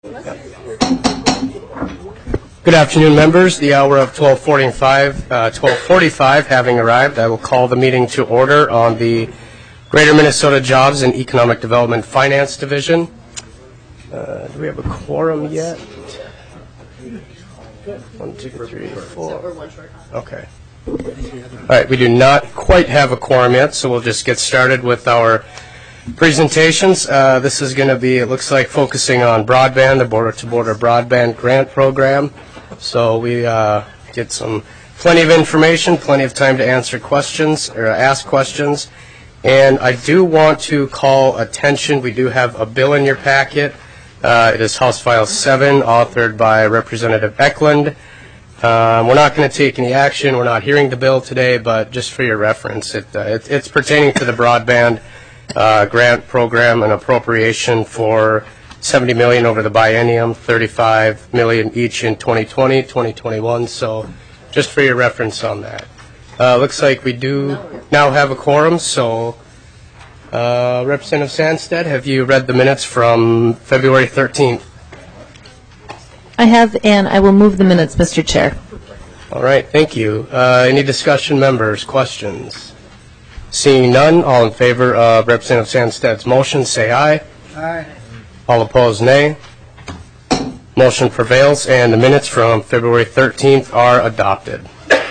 Good afternoon, members. The hour of 12:45 having arrived, I will call the meeting to order on the Greater Minnesota Jobs and Economic Development Finance Division. Do we have a quorum yet? 1, 2, 3, 4. Okay. All right, we do not quite have a quorum yet, so we'll just get started with our presentations. This is going to be, it looks like, focusing on broadband, the border-to-border broadband grant program. So we get plenty of information, plenty of time to answer questions or ask questions. And I do want to call attention, we do have a bill in your packet. It is House File 7, authored by Representative Eklund. We're not going to take any action. We're not hearing the bill today, but just for your reference, it's pertaining to the broadband grant program, an appropriation for $70 million over the biennium, $35 million each in 2020, 2021. So just for your reference on that. Looks like we do now have a quorum. So Representative Sandstead, have you read the minutes from February 13th? I have, and I will move the minutes, Mr. Chair. All right, thank you. Any discussion, members, questions? Seeing none, all in favor of Representative Sandstead's motion, say aye. Aye. All opposed, nay. Motion prevails, and the minutes from February 13th are adopted.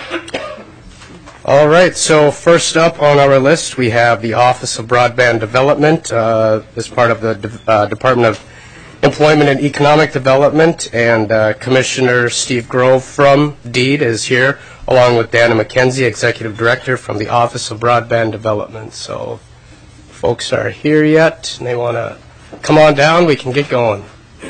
All right, so first up on our list, we have the Office of Broadband Development as part of the Department of Employment and Economic Development, and Commissioner Steve Grove from DEED is here, along with Dana McKenzie, Executive Director from the Office of Broadband Development. So if folks are here yet and they want to come on down, we can get going.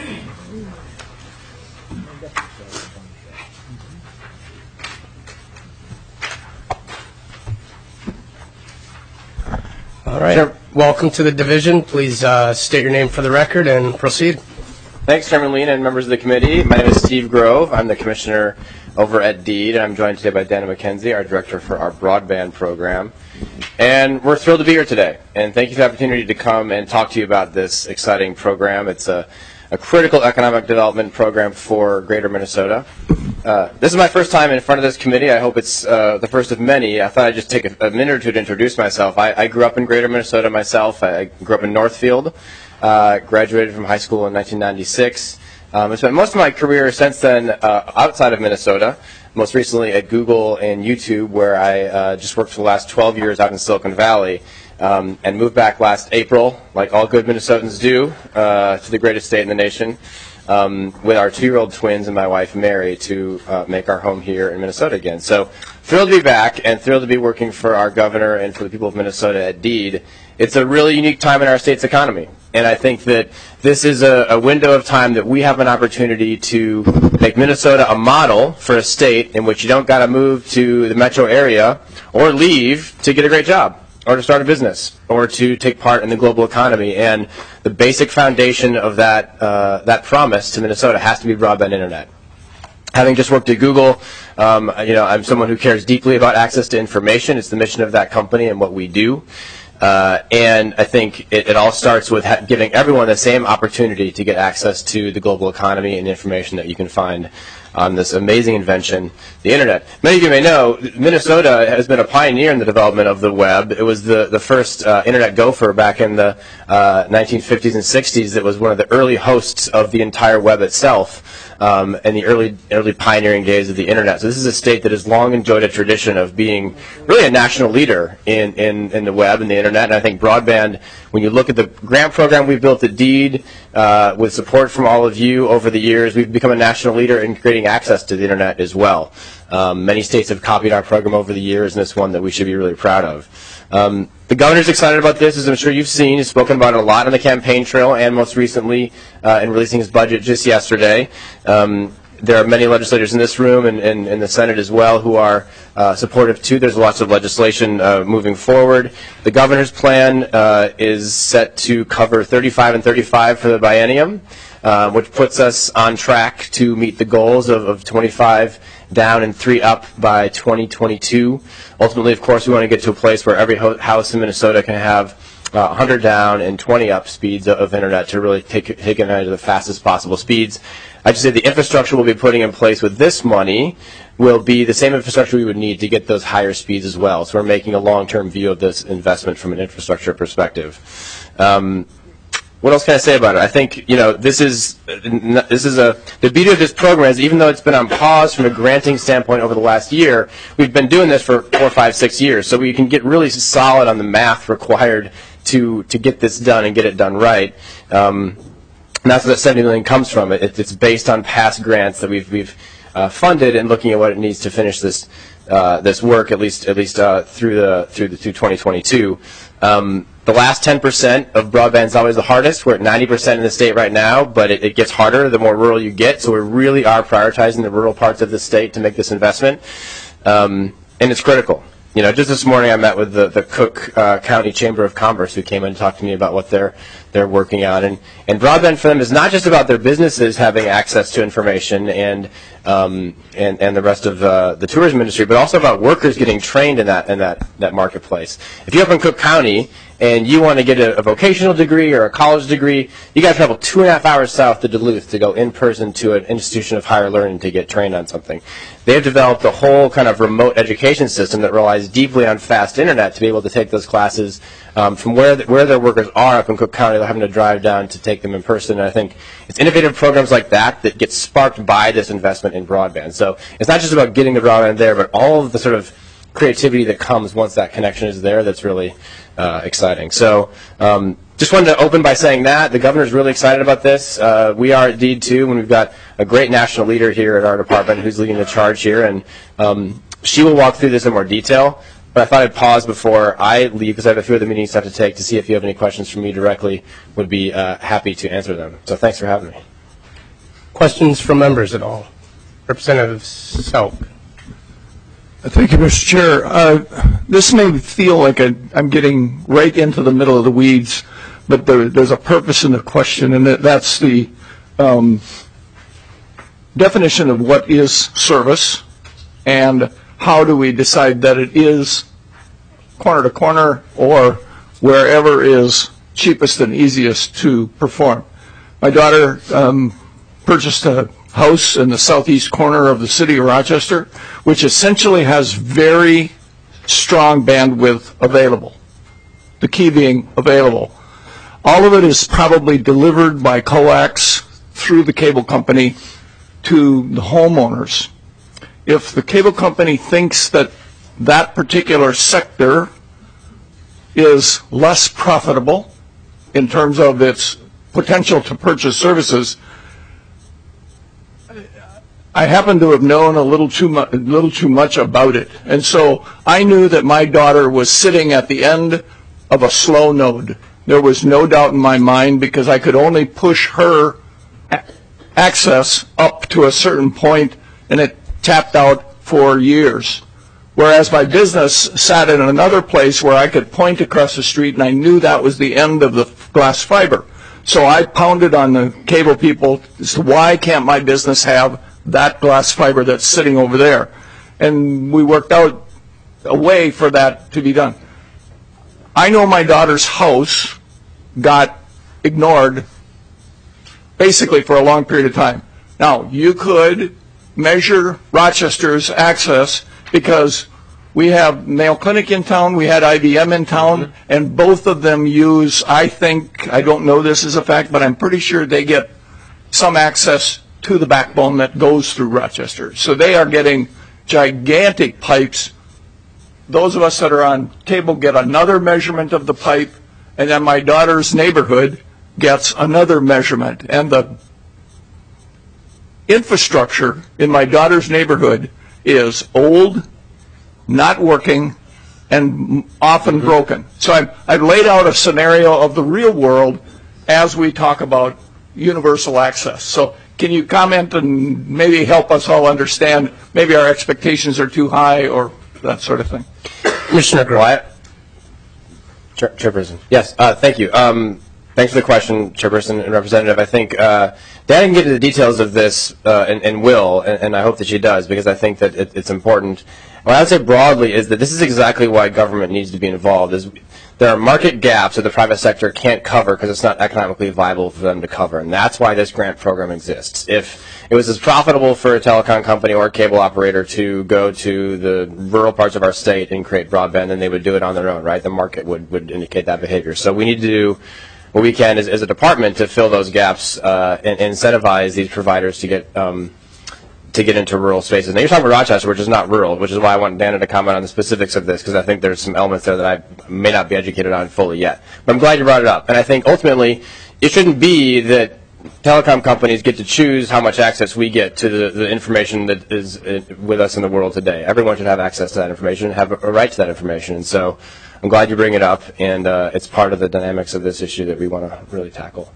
All right. Sure. Welcome to the division. Please state your name for the record and proceed. Thanks, Chairman Lean and members of the committee. My name is Steve Grove. I'm the commissioner over at DEED, and I'm joined today by Dana McKenzie, our director for our broadband program. And we're thrilled to be here today. And thank you for the opportunity to come and talk to you about this exciting program. It's a critical economic development program for Greater Minnesota. This is my first time in front of this committee. I hope it's the first of many. I thought I'd just take a minute or two to introduce myself. I grew up in Greater Minnesota myself. I grew up in Northfield, graduated from high school in 1996. I spent most of my career since then outside of Minnesota, most recently at Google and YouTube, where I just worked for the last 12 years out in Silicon Valley. And moved back last April, like all good Minnesotans do, to the greatest state in the nation, with our 2-year-old twins and my wife Mary to make our home here in Minnesota again. So thrilled to be back and thrilled to be working for our governor and for the people of Minnesota at DEED. It's a really unique time in our state's economy. And I think that this is a window of time that we have an opportunity to make Minnesota a model for a state in which you don't got to move to the metro area or leave to get a great job, or to start a business, or to take part in the global economy. And the basic foundation of that promise to Minnesota has to be broadband internet. Having just worked at Google, I'm someone who cares deeply about access to information. It's the mission of that company and what we do. And I think it all starts with giving everyone the same opportunity to get access to the global economy and information that you can find on this amazing invention, the internet. Many of you may know, Minnesota has been a pioneer in the development of the web. It was the first internet gopher back in the 1950s and 60s that was one of the early hosts of the entire web itself. In the early pioneering days of the internet. So this is a state that has long enjoyed a tradition of being really a national leader in the web and the internet. And I think broadband, when you look at the grant program we built at DEED, with support from all of you over the years, we've become a national leader in creating access to the internet as well. Many states have copied our program over the years, and it's one that we should be really proud of. The governor's excited about this, as I'm sure you've seen. He's spoken about it a lot on the campaign trail and most recently in releasing his budget just yesterday. There are many legislators in this room and in the Senate as well who are supportive too. There's lots of legislation moving forward. The governor's plan is set to cover 35 and 35 for the biennium, which puts us on track to meet the goals of 25 down and 3 up by 2022. Ultimately, of course, we want to get to a place where every house in Minnesota can have 100 down and 20 up speeds of internet to really take advantage of the fastest possible speeds. I should say the infrastructure we'll be putting in place with this money will be the same infrastructure we would need to get those higher speeds as well. So we're making a long-term view of this investment from an infrastructure perspective. What else can I say about it? I think, this is the beauty of this program is even though it's been on pause from a granting standpoint over the last year, we've been doing this for 4, 5, 6 years. So we can get really solid on the math required to get this done and get it done right. And that's where that $70 million comes from. It's based on past grants that we've funded and looking at what it needs to finish this work at least through 2022. The last 10% of broadband is always the hardest. We're at 90% in the state right now, but it gets harder the more rural you get. So we really are prioritizing the rural parts of the state to make this investment, and it's critical. Just this morning I met with the Cook County Chamber of Commerce, who came in and talked to me about what they're working on. And broadband for them is not just about their businesses having access to information and the rest of the tourism industry, but also about workers getting trained in that marketplace. If you're up in Cook County and you want to get a vocational degree or a college degree, you got to travel 2.5 hours south to Duluth to go in person to an institution of higher learning to get trained on something. They've developed a whole kind of remote education system that relies deeply on fast internet to be able to take those classes from where their workers are up in Cook County. They're having to drive down to take them in person. And I think it's innovative programs like that get sparked by this investment in broadband. So it's not just about getting the broadband there, but all of the sort of creativity that comes once that connection is there that's really exciting. So just wanted to open by saying that. The governor's really excited about this. We are at DEED too, and we've got a great national leader here at our department who's leading the charge here, and she will walk through this in more detail. But I thought I'd pause before I leave because I have a few other meetings I have to take to see if you have any questions for me directly. Would be happy to answer them. So thanks for having me. Questions from members at all? Representative Selk. Thank you, Mr. Chair. This may feel like I'm getting right into the middle of the weeds, but there's a purpose in the question, and that's the definition of what is service and how do we decide that it is corner to corner or wherever is cheapest and easiest to perform. My daughter purchased a house in the southeast corner of the city of Rochester, which essentially has very strong bandwidth available, the key being available. All of it is probably delivered by coax through the cable company to the homeowners. If the cable company thinks that that particular sector is less profitable in terms of its potential to purchase services, I happen to have known a little too much about it. And so I knew that my daughter was sitting at the end of a slow node. There was no doubt in my mind because I could only push her access up to a certain point and it tapped out for years. Whereas my business sat in another place where I could point across the street and I knew that was the end of the glass fiber. So I pounded on the cable people as to why can't my business have that glass fiber that's sitting over there. And we worked out a way for that to be done. I know my daughter's house got ignored basically for a long period of time. Now, you could measure Rochester's access because we have Mayo Clinic in town, we had IBM in town, and both of them use, I don't know this as a fact, but I'm pretty sure they get some access to the backbone that goes through Rochester. So they are getting gigantic pipes. Those of us that are on cable get another measurement of the pipe, and then my daughter's neighborhood gets another measurement. And the infrastructure in my daughter's neighborhood is old, not working, and often broken. So I've laid out a scenario of the real world as we talk about universal access. So can you comment and maybe help us all understand maybe our expectations are too high or that sort of thing? Commissioner Wyatt. Chairperson. Yes, thank you. Thanks for the question, Chairperson and Representative. I think Dan can get into the details of this and will, and I hope that she does, because I think that it's important. What I would say broadly is that this is exactly why government needs to be involved. Is there are market gaps that the private sector can't cover because it's not economically viable for them to cover, and that's why this grant program exists. If it was as profitable for a telecom company or a cable operator to go to the rural parts of our state and create broadband, then they would do it on their own, right? The market would indicate that behavior. So we need to do what we can as a department to fill those gaps and incentivize these providers to get into rural spaces. Now you're talking about Rochester, which is not rural, which is why I want Dana to comment on the specifics of this, because I think there's some elements there that I may not be educated on fully yet. But I'm glad you brought it up. And I think ultimately it shouldn't be that telecom companies get to choose how much access we get to the information that is with us in the world today. Everyone should have access to that information, have a right to that information. And so I'm glad you bring it up, and it's part of the dynamics of this issue that we want to really tackle.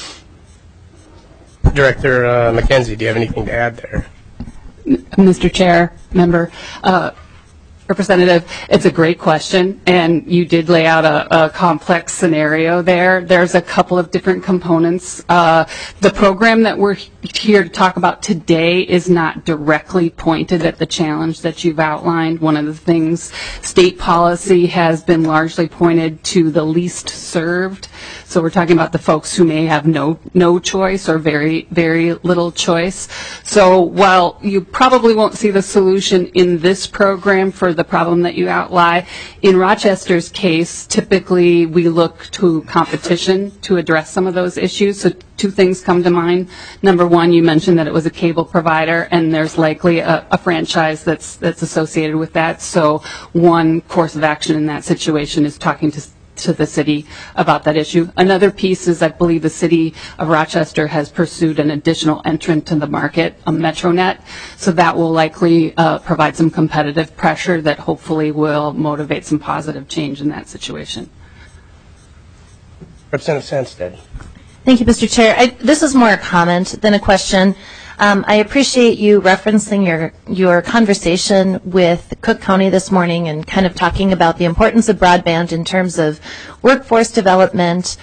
Director McKenzie, do you have anything to add there? Mr. Chair, member, Representative, it's a great question, and you did lay out a complex scenario there. There's a couple of different components. The program that we're here to talk about today is not directly pointed at the challenge that you've outlined. One of the things, state policy has been largely pointed to the least served. So we're talking about the folks who may have no choice or very, very little choice. So while you probably won't see the solution in this program for the problem that you outline, in Rochester's case, typically we look to competition to address some of those issues. So two things come to mind. Number one, you mentioned that it was a cable provider, and there's likely a franchise that's associated with that. So one course of action in that situation is talking to the city about that issue. Another piece is I believe the city of Rochester has pursued an additional entrant to the market, a MetroNet. So that will likely provide some competitive pressure that hopefully will motivate some positive change in that situation. Representative Sandstead. Thank you, Mr. Chair. This is more a comment than a question. I appreciate you referencing your conversation with Cook County this morning and kind of talking about the importance of broadband in terms of workforce development.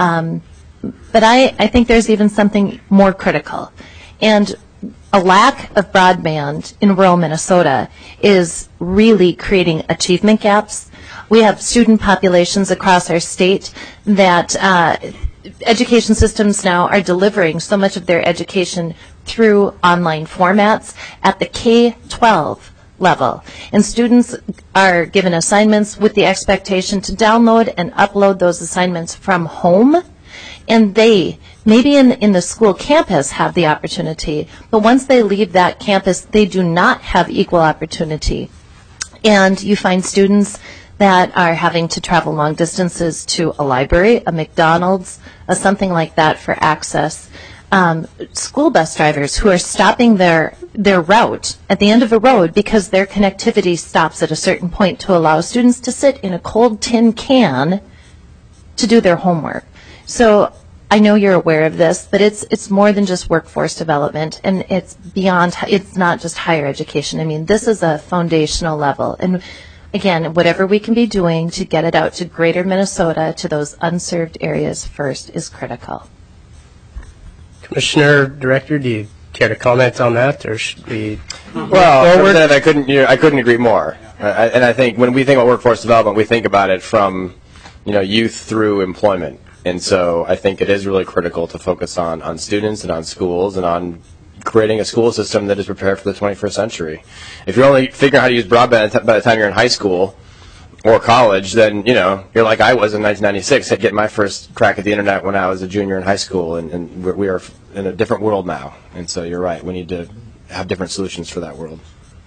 But I think there's even something more critical. And a lack of broadband in rural Minnesota is really creating achievement gaps. We have student populations across our state that education systems now are delivering so much of their education through online formats at the K-12 level. And students are given assignments with the expectation to download and upload those assignments from home. And they, maybe in the school campus, have the opportunity, but once they leave that campus, they do not have equal opportunity. And you find students that are having to travel long distances to a library, a McDonald's, something like that for access. School bus drivers who are stopping their route at the end of a road because their connectivity stops at a certain point to allow students to sit in a cold tin can to do their homework. So I know you're aware of this, but it's more than just workforce development, and it's beyond, it's not just higher education. I mean, this is a foundational level. And again, whatever we can be doing to get it out to greater Minnesota, to those unserved areas first, is critical. Commissioner, Director, do you care to comment on that, or should we Well, I couldn't agree more. And I think when we think about workforce development, we think about it from youth through employment. And so I think it is really critical to focus on students and on schools and on creating a school system that is prepared for the 21st century. If you're only figuring out how to use broadband by the time you're in high school or college, then, you're like I was in 1996. I'd get my first crack at the internet when I was a junior in high school, and we are in a different world now. And so you're right. We need to have different solutions for that world.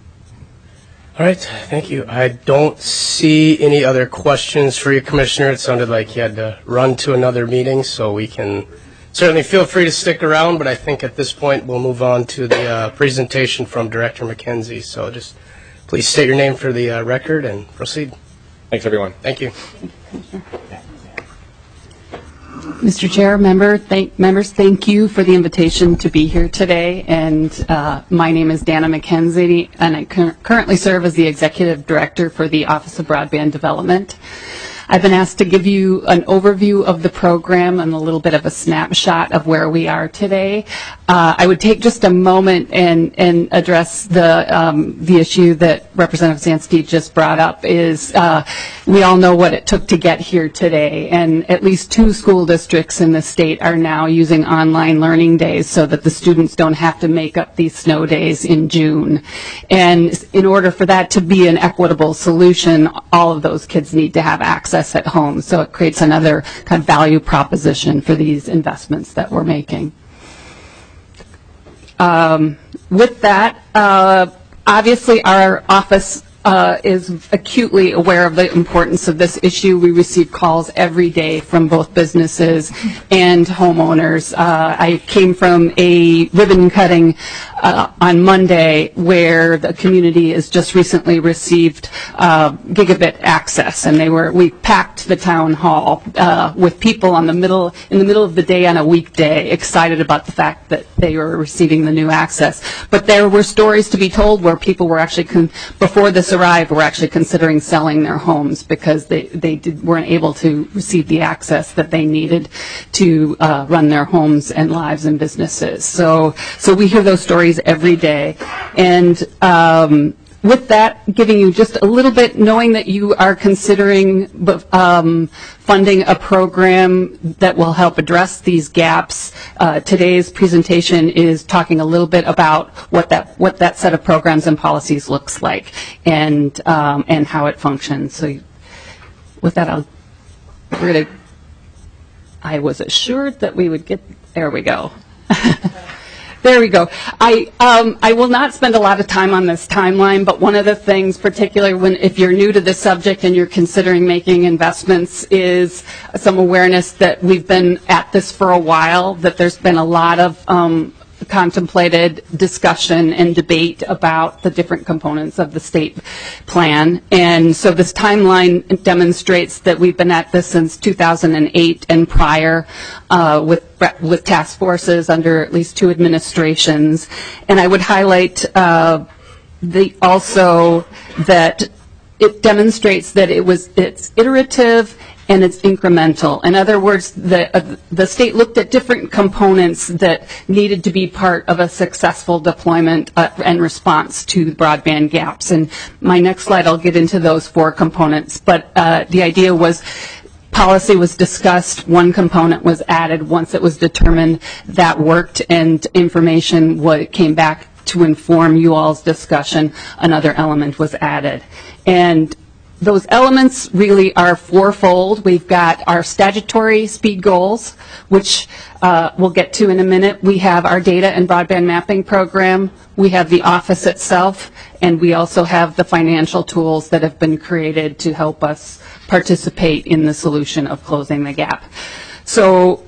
All right, thank you. I don't see any other questions for you, Commissioner. It sounded like you had to run to another meeting, so we can certainly feel free to stick around, but I think at this point we'll move on to the presentation from Director McKenzie. So just please state your name for the record and proceed. Thanks, everyone. Thank you. Mr. Chair, members, thank you for the invitation to be here today. And my name is Dana McKenzie, and I currently serve as the Executive Director for the Office of Broadband Development. I've been asked to give you an overview of the program and a little bit of a snapshot of where we are today. I would take just a moment and address the issue that Representative Zansteed just brought up is we all know what it took to get here today, and at least 2 school districts in the state are now using online learning days so that the students don't have to make up these snow days in June. And in order for that to be an equitable solution, all of those kids need to have access at home. So it creates another kind of value proposition for these investments that we're making. With that, obviously our office is acutely aware of the importance of this issue. We receive calls every day from both businesses and homeowners. I came from a ribbon cutting on Monday where the community has just recently received gigabit access, and we packed the town hall with people in the middle of the day on a weekday, excited about the fact that they were receiving the new access. But there were stories to be told where people were actually before this arrived were actually considering selling their homes because they weren't able to receive the access that they needed to run their homes and lives and businesses. So we hear those stories every day. And with that, giving you just a little bit, knowing that you are considering funding a program that will help address these gaps, today's presentation is talking a little bit about what that set of programs and policies looks like and how it functions. So with that, I was assured that we would get, there we go. There we go. I will not spend a lot of time on this timeline, but one of the things, particularly if you're new to this subject and you're considering making investments, is some awareness that we've been at this for a while, that there's been a lot of contemplated discussion and debate about the different components of the state plan. And so this timeline demonstrates that we've been at this since 2008 and prior with task forces under at least 2 administrations. And I would highlight also that it demonstrates that it's iterative and it's incremental. In other words, the state looked at different components that needed to be part of a successful deployment and response to broadband gaps. And my next slide, I'll get into those 4 components. But the idea was policy was discussed, 1 component was added. Once it was determined that worked and information came back to inform you all's discussion, another element was added. And those elements really are 4-fold. We've got our statutory speed goals, which we'll get to in a minute. We have our data and broadband mapping program. We have the office itself, and we also have the financial tools that have been created to help us participate in the solution of closing the gap. So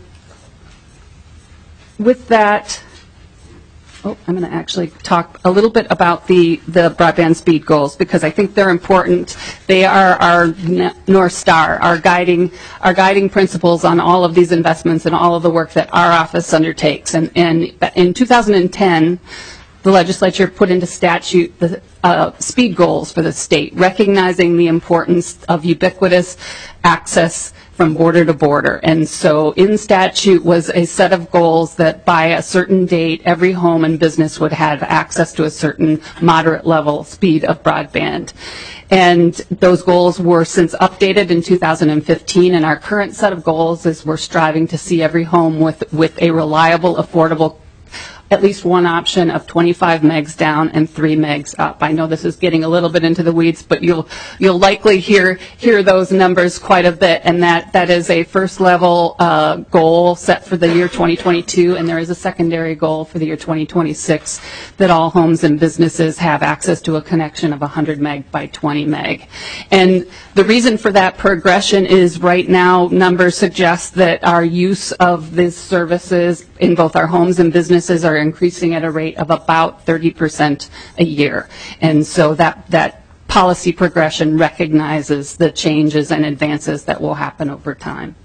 with that, I'm going to actually talk a little bit about the broadband speed goals because I think they're important. They are our North Star, our guiding principles on all of these investments and all of the work that our office undertakes. And in 2010, the legislature put into statute the speed goals for the state, recognizing the importance of ubiquitous access from border to border. And so in statute was a set of goals that by a certain date, every home and business would have access to a certain moderate level speed of broadband. And those goals were since updated in 2015, and our current set of goals is we're striving to see every home with a reliable, affordable, at least one option of 25 megs down and 3 megs up. I know this is getting a little bit into the weeds, but you'll likely hear those numbers quite a bit, and that is a first level goal set for the year 2022, and there is a secondary goal for the year 2026 that all homes and businesses have access to a connection of 100 meg by 20 meg. And the reason for that progression is right now numbers suggest that our use of these services in both our homes and businesses are increasing at a rate of about 30% a year. And so that policy progression recognizes the changes and advances that will happen over time.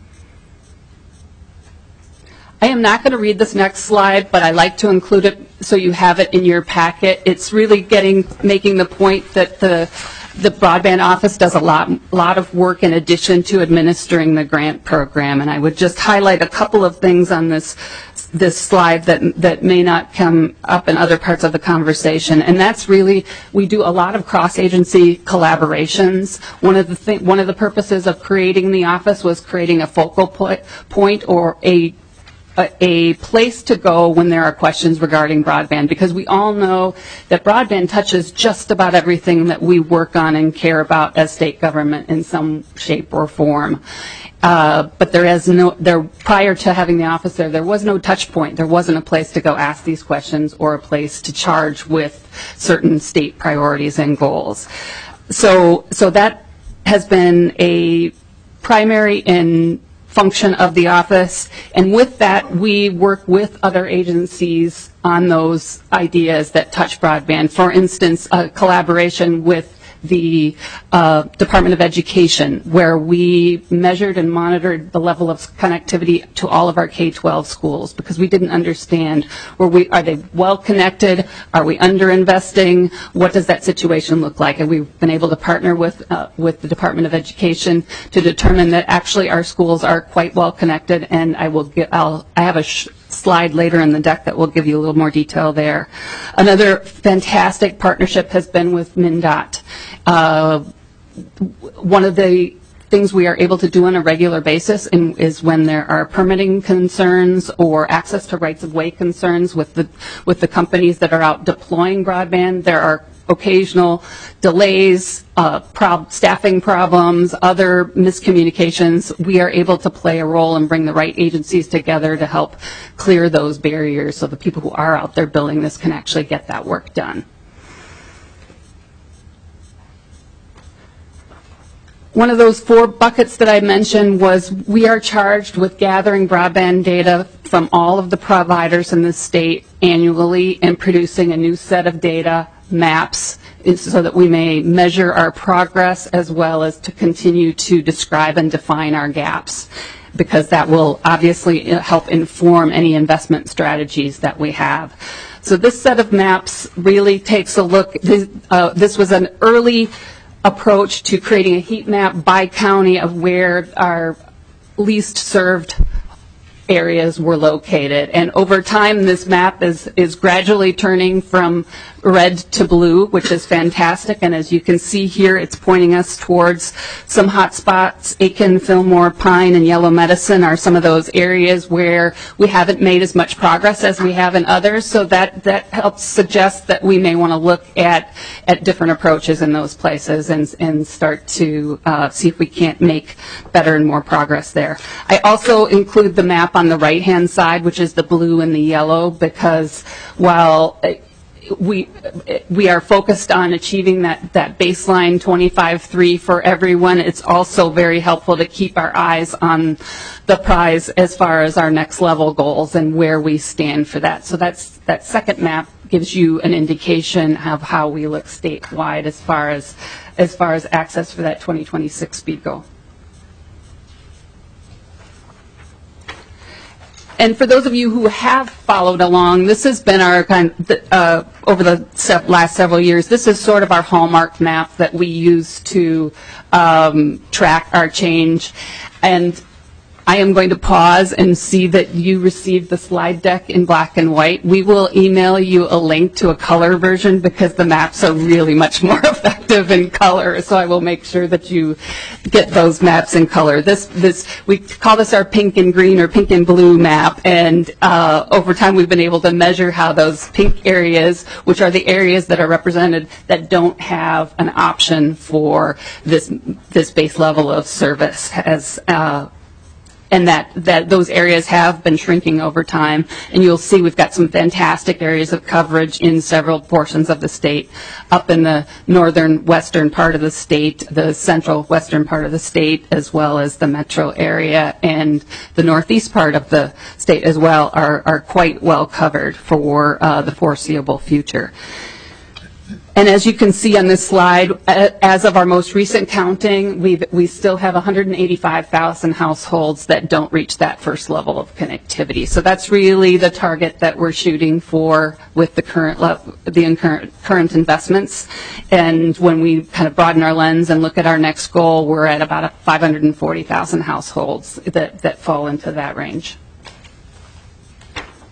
I am not going to read this next slide, but I like to include it so you have it in your packet. It's really making the point that the broadband office does a lot of work in addition to administering the grant program. And I would just highlight a couple of things on this this slide that may not come up in other parts of the conversation, and that's really, we do a lot of cross-agency collaborations. One of the purposes of creating the office was creating a focal point or a place to go when there are questions regarding broadband, because we all know that broadband touches just about everything that we work on and care about as state government in some shape or form. But prior to having the office there was no touch point. There wasn't a place to go ask these questions or a place to charge with certain state priorities and goals. So that has been a primary and function of the office, and with that we work with other agencies on those ideas that touch broadband. For instance, a collaboration with the Department of Education, where we measured and monitored the level of connectivity to all of our K-12 schools, because we didn't understand, are they well connected? Are we underinvesting? What does that situation look like? And we've been able to partner with the Department of Education to determine that actually our schools are quite well connected, and I have a slide later in the deck that will give you a little more detail there. Another fantastic partnership has been with MnDOT. One of the things we are able to do on a regular basis is when there are permitting concerns or access to rights-of-way concerns with the companies that are out deploying broadband. There are occasional delays, staffing problems, other miscommunications. We are able to play a role and bring the right agencies together to help clear those barriers so the people who are out there building this can actually get that work done. One of those 4 buckets that I mentioned was we are charged with gathering broadband data from all of the providers in the state annually and producing a new set of data maps so that we may measure our progress as well as to continue to describe and define our gaps, because that will obviously help inform any investment strategies that we have. So this set of maps really takes a look. This was an early approach to creating a heat map by county of where our least served areas were located. And over time, this map is gradually turning from red to blue, which is fantastic. And as you can see here, it's pointing us towards some hot spots. Aiken, Fillmore, Pine, and Yellow Medicine are some of those areas where we haven't made as much progress as we have in others. So that helps suggest that we may want to look at different approaches in those places and start to see if we can't make better and more progress there. I also include the map on the right-hand side, which is the blue and the yellow, because while we are focused on achieving that baseline 25.3 for everyone, it's also very helpful to keep our eyes on the prize as far as our next level goals and where we stand for that. So that second map gives you an indication of how we look statewide as far as access for that 2026 speed goal. And for those of you who have followed along, this has been our over the last several years, this is sort of our hallmark map that we use to track our change. And I am going to pause and see that you received the slide deck in black and white. We will email you a link to a color version because the maps are really much more effective in color. So I will make sure that you get those maps in color. We call this our pink and green or pink and blue map. And over time we've been able to measure how those pink areas, which are the areas that are represented that don't have an option for this base level of service, and that those areas have been shrinking over time. And you'll see we've got some fantastic areas of coverage in several portions of the state, up in the northern western part of the state, the central western part of the state, as well as the metro area, and the northeast part of the state as well are quite well covered for the foreseeable future. And as you can see on this slide, as of our most recent counting, we still have 185,000 households that don't reach that first level of connectivity. So that's really the target that we're shooting for with the current investments. And when we kind of broaden our lens and look at our next goal, we're at about 540,000 households that fall into that range.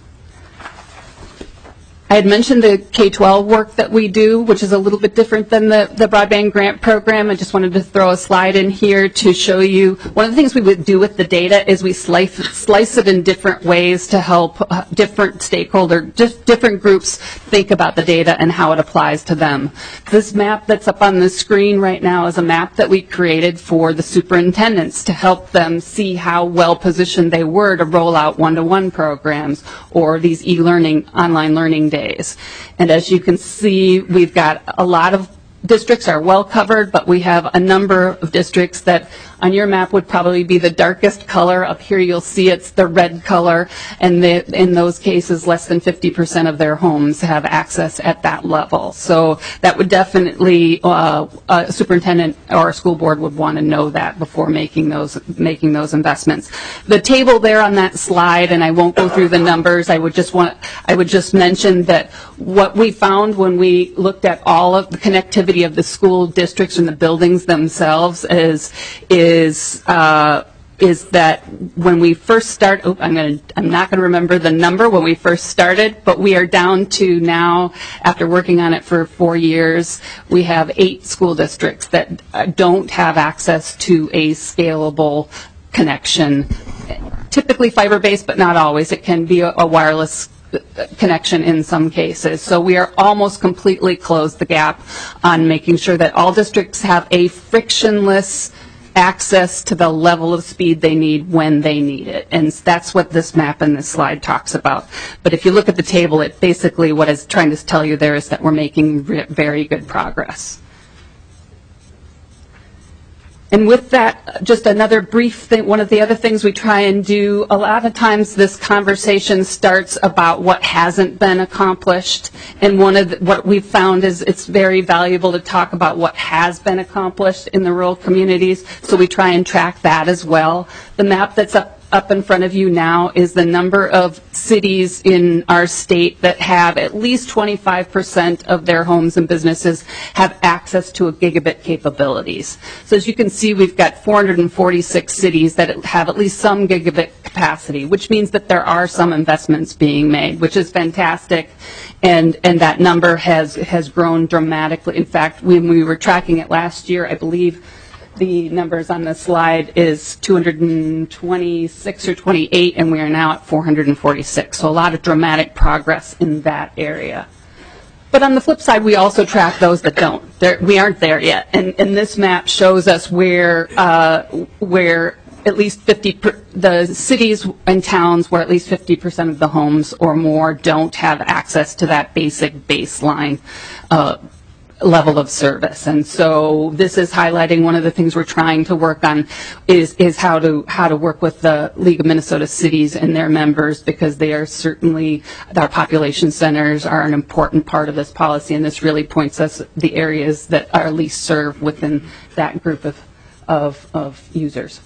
I had mentioned the K-12 work that we do, which is a little bit different than the broadband grant program. I just wanted to throw a slide in here to show you one of the things we would do with the data is we slice it in different ways to help different stakeholders, different groups think about the data and how it applies to them. This map that's up on the screen right now is a map that we created for the superintendents to help them see how well positioned they were to roll out one-to-one programs or these e-learning, online learning days. And as you can see, we've got a lot of districts are well covered, but we have a number of districts that on your map would probably be the darkest color. Up here you'll see it's the red color, and in those cases less than 50% of their homes have access at that level. So that would definitely, a superintendent or a school board would want to know that before making those investments. The table there on that slide, and I won't go through the numbers, I would just mention that what we found when we looked at all of the connectivity of the school districts and the buildings themselves is that when we first start, I'm not going to remember the number when we first started, but we are down to now, after working on it for 4 years, we have 8 school districts that don't have access to a scalable connection. Typically fiber-based, but not always. It can be a wireless connection in some cases. So we are almost completely closed the gap on making sure that all districts have a frictionless access to the level of speed they need when they need it. And that's what this map and this slide talks about. But if you look at the table, it basically what it's trying to tell you there is that we're making very good progress. And with that, just another brief thing, one of the other things we try and do, a lot of times this conversation starts about what hasn't been accomplished. And what we've found is it's very valuable to talk about what has been accomplished in the rural communities. So we try and track that as well. The map that's up in front of you now is the number of cities in our state that have at least 25% of their homes and businesses have access to a gigabit capabilities. So as you can see, we've got 446 cities that have at least some gigabit capacity, which means that there are some investments being made, which is fantastic. And that number has grown dramatically. In fact, when we were tracking it last year, I believe the numbers on the slide is 226 or 28, and we are now at 446. So a lot of dramatic progress in that area. But on the flip side, we also track those that don't. We aren't there yet. And this map shows us where at least the cities and towns where at least 50% of the homes or more don't have access to that basic baseline level of service. And so this is highlighting one of the things we're trying to work on is how to work with the League of Minnesota Cities and their members, because they are certainly, our population centers are an important part of this policy, and this really points us the areas that are least served within that group of users.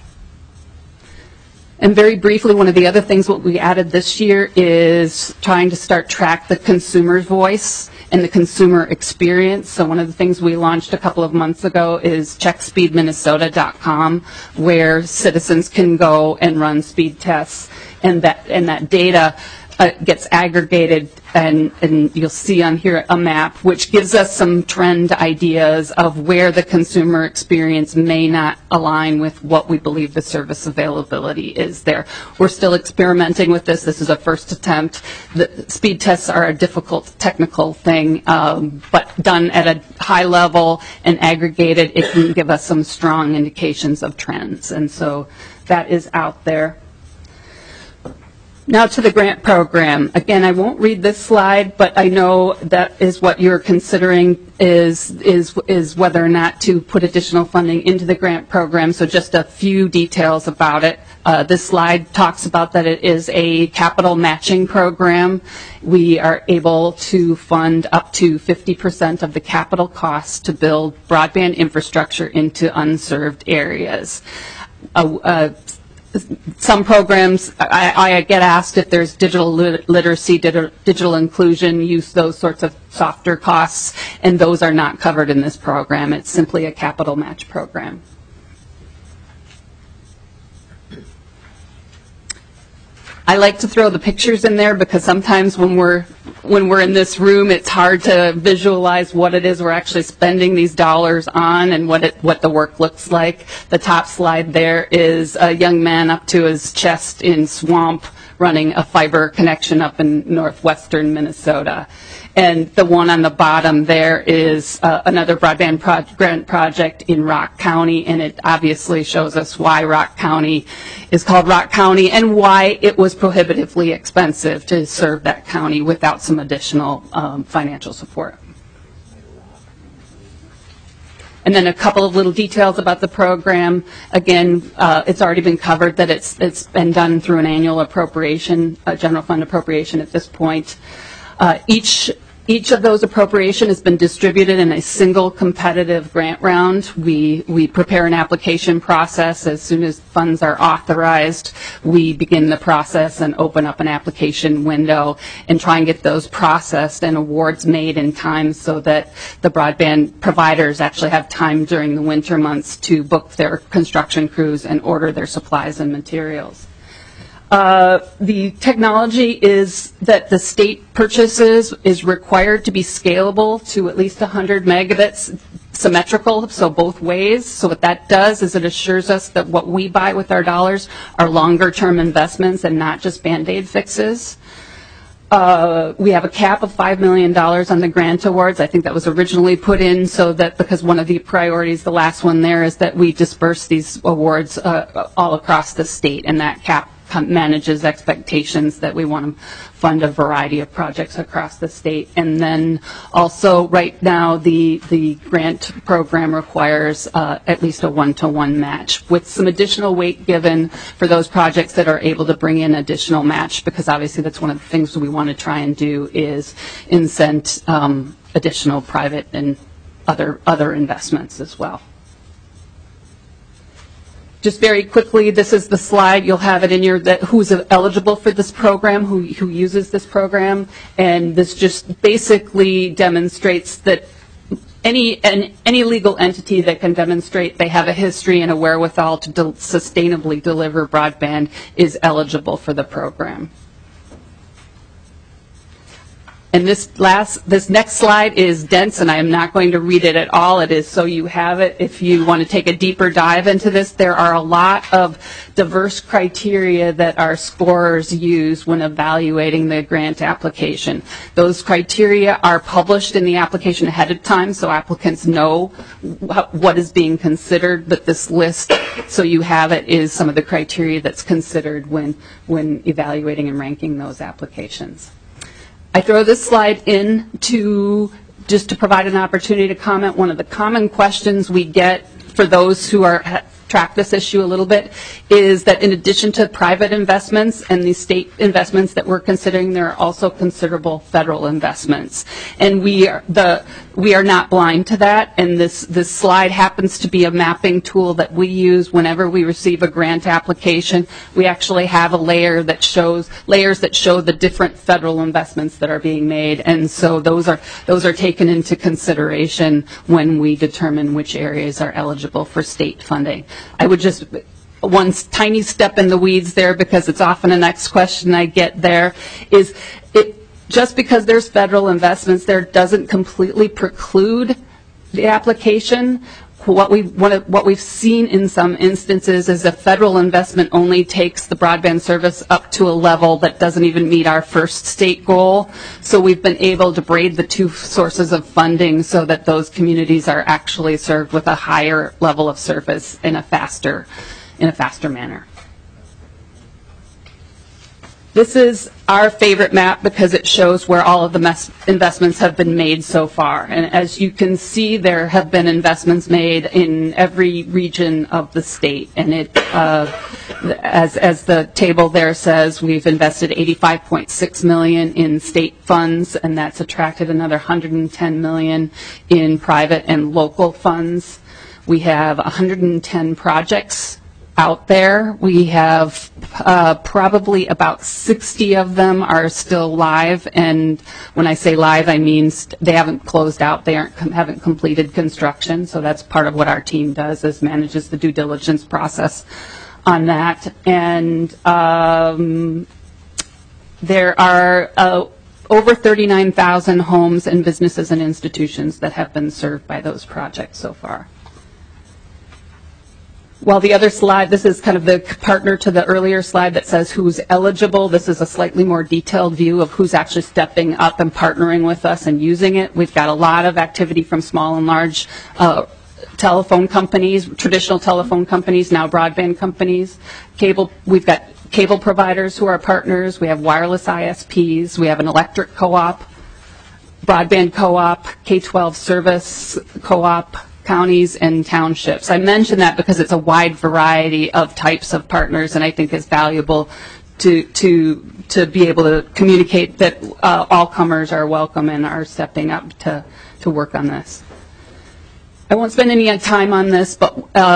And very briefly, one of the other things what we added this year is trying to start track the consumer's voice and the consumer experience. So one of the things we launched a couple of months ago is checkspeedminnesota.com, where citizens can go and run speed tests, and that data gets aggregated, and you'll see on here a map which gives us some trend ideas of where the consumer experience may not align with what we believe the service availability is there. We're still experimenting with this. This is a first attempt. The speed tests are a difficult technical thing, but done at a high level and aggregated, it can give us some strong indications of trends. And so that is out there. Now to the grant program. Again, I won't read this slide, but I know that is what you're considering is whether or not to put additional funding into the grant program. So just a few details about it. This slide talks about that it is a capital matching program. We are able to fund up to 50% of the capital costs to build broadband infrastructure into unserved areas. Some programs, I get asked if there's digital literacy, digital inclusion, use those sorts of softer costs, and those are not covered in this program. It's simply a capital match program. I like to throw the pictures in there because sometimes when we're in this room, it's hard to visualize what it is we're actually spending these dollars on and what the work looks like. The top slide there is a young man up to his chest in swamp running a fiber connection up in northwestern Minnesota. And the one on the bottom there is another broadband grant project in Rock County, and it obviously shows us why Rock County is called Rock County and why it was prohibitively expensive to serve that county without some additional financial support. And then a couple of little details about the program. Again, it's already been covered that it's been done through an annual appropriation, a general fund appropriation at this point. Each of those appropriations has been distributed in a single competitive grant round. We prepare an application process. As soon as funds are authorized, we begin the process and open up an application window and try and get those processed and awards made in time so that the broadband providers actually have time during the winter months to book their construction crews and order their supplies and materials. The technology is that the state purchases is required to be scalable to at least 100 megabits symmetrical, so both ways. So what that does is it assures us that what we buy with our dollars are longer term investments and not just Band-Aid fixes. We have a cap of $5 million on the grant awards. I think that was originally put in so that because one of the priorities, the last one there, is that we disperse these awards all across the state, and that cap manages expectations that we want to fund a variety of projects across the state. And then also right now the grant program requires at least a 1-to-1 match with some additional weight given for those projects that are able to bring in additional match, because obviously that's one of the things we want to try and do is incent additional private and other investments as well. Just very quickly, this is the slide. You'll have it in your who's eligible for this program, who uses this program, and this just basically demonstrates that any legal entity that can demonstrate they have a history and a wherewithal to sustainably deliver broadband is eligible for the program. And this next slide is dense, and I am not going to read it at all. It is so you have it. If you want to take a deeper dive into this, there are a lot of diverse criteria that our scorers use when evaluating the grant application. Those criteria are published in the application ahead of time, so applicants know what is being considered. But this list, so you have it, is some of the criteria that's considered when evaluating and ranking those applications. I throw this slide in just to provide an opportunity to comment. One of the common questions we get for those who track this issue a little bit is that in addition to private investments and the state investments that we're considering, there are also considerable federal investments. And we are not blind to that, and this slide happens to be a mapping tool that we use whenever we receive a grant application. We actually have a layers that show the different federal investments that are being made, and so those are taken into consideration when we determine which areas are eligible for state funding. I would just one tiny step in the weeds there, because it's often a next question I get there, is just because there's federal investments there doesn't completely preclude the application. What we've seen in some instances is a federal investment only takes the broadband service up to a level that doesn't even meet our first state goal. So we've been able to braid the two sources of funding so that those communities are actually served with a higher level of service in a faster manner. This is our favorite map because it shows where all of the investments have been made so far. And as you can see, there have been investments made in every region of the state. And as the table there says, we've invested $85.6 million in state funds, and that's attracted another $110 million in private and local funds. We have 110 projects out there. We have probably about 60 of them are still live, and when I say live, I mean they haven't closed out. They haven't completed construction, so that's part of what our team does, is manages the due diligence process on that. And There are over 39,000 homes and businesses and institutions that have been served by those projects so far. While the other slide, this is kind of the partner to the earlier slide that says who's eligible. This is a slightly more detailed view of who's actually stepping up and partnering with us and using it. We've got a lot of activity from small and large telephone companies, traditional telephone companies, now broadband companies. We've got cable providers who are partners. We have wireless ISPs. We have an electric co-op, broadband co-op, K-12 service co-op, counties and townships. I mention that because it's a wide variety of types of partners, and I think it's valuable to be able to communicate that all comers are welcome and are stepping up to work on this. I won't spend any time on this, but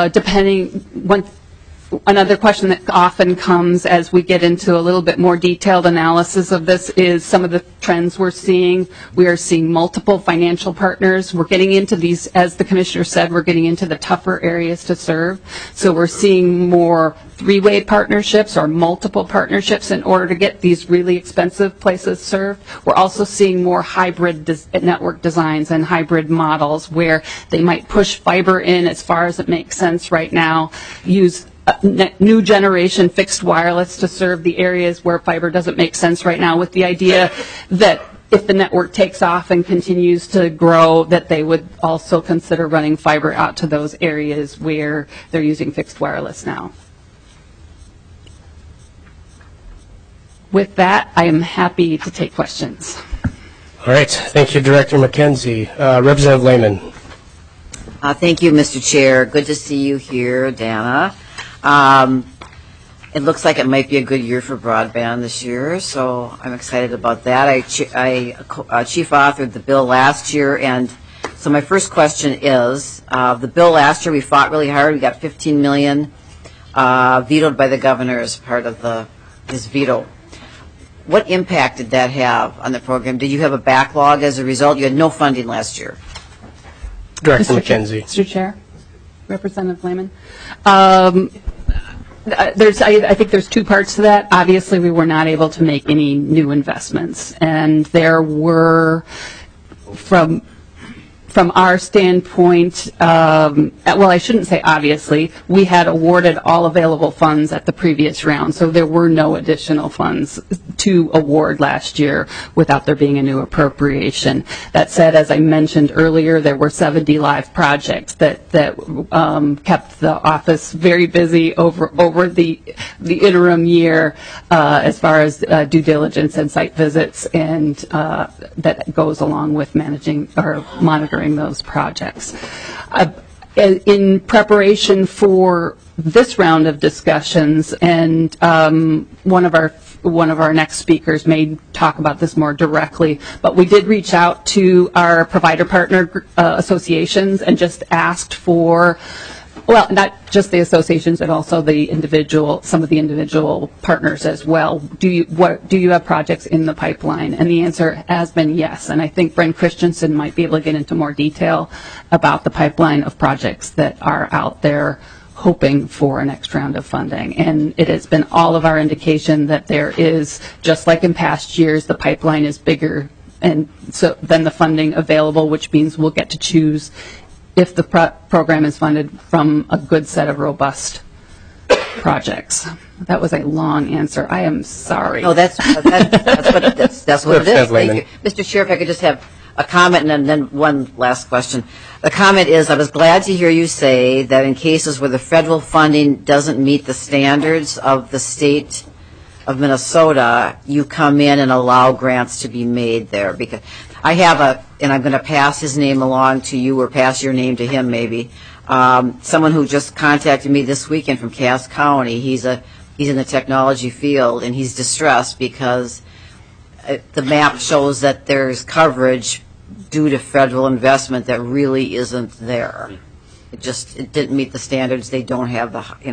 another question that often comes as we get into a little bit more detailed analysis of this is some of the trends we're seeing. We are seeing multiple financial partners. We're getting into these, as the commissioner said, we're getting into the tougher areas to serve. So we're seeing more three-way partnerships or multiple partnerships in order to get these really expensive places served. We're also seeing more hybrid network designs and hybrid models where they might push fiber in as far as it makes sense right now, use new generation fixed wireless to serve the areas where fiber doesn't make sense right now, with the idea that if the network takes off and continues to grow, that they would also consider running fiber out to those areas where they're using fixed wireless now. With that, I am happy to take questions. All right. Thank you, Director McKenzie. Representative Lehman. Thank you, Mr. Chair. Good to see you here, Dana. It looks like it might be a good year for broadband this year, so I'm excited about that. I chief authored the bill last year, and so my first question is, the bill last year we fought really hard. We got $15 million vetoed by the governor as part of his veto. What impact did that have on the program? Did you have a backlog as a result? You had no funding last year. Director McKenzie. Mr. Chair, Representative Lehman. I think there's two parts to that. Obviously, we were not able to make any new investments, and there were, from our standpoint, well, I shouldn't say obviously, we had awarded all available funds at the previous round, so there were no additional funds to award last year without there being a new appropriation. That said, as I mentioned earlier, there were 70 live projects that kept the office very busy over the interim year as far as due diligence and site visits, and that goes along with managing or monitoring those projects. In preparation for this round of discussions, and one of our next speakers may talk about this more directly, but we did reach out to our provider partner associations and just asked for, well, not just the associations, but also some of the individual partners as well. Do you have projects in the pipeline? And the answer has been yes. And I think Brent Christensen might be able to get into more detail about the pipeline of projects that are out there hoping for a next round of funding. And it has been all of our indication that there is, just like in past years, the pipeline is bigger and so than the funding available, which means we'll get to choose if the program is funded from a good set of robust projects. That was a long answer. I am sorry. No, that's what it is. Thank you. Mr. Chair, if I could just have a comment and then one last question. The comment is, I was glad to hear you say that in cases where the federal funding doesn't meet the standards of the state of Minnesota, you come in and allow grants to be made there. Because I have and I'm going to pass his name along to you, or pass your name to him maybe, someone who just contacted me this weekend from Cass County. He's in the technology field, and he's distressed because the map shows that there's coverage due to federal investment that really isn't there. It didn't meet the standards. They don't have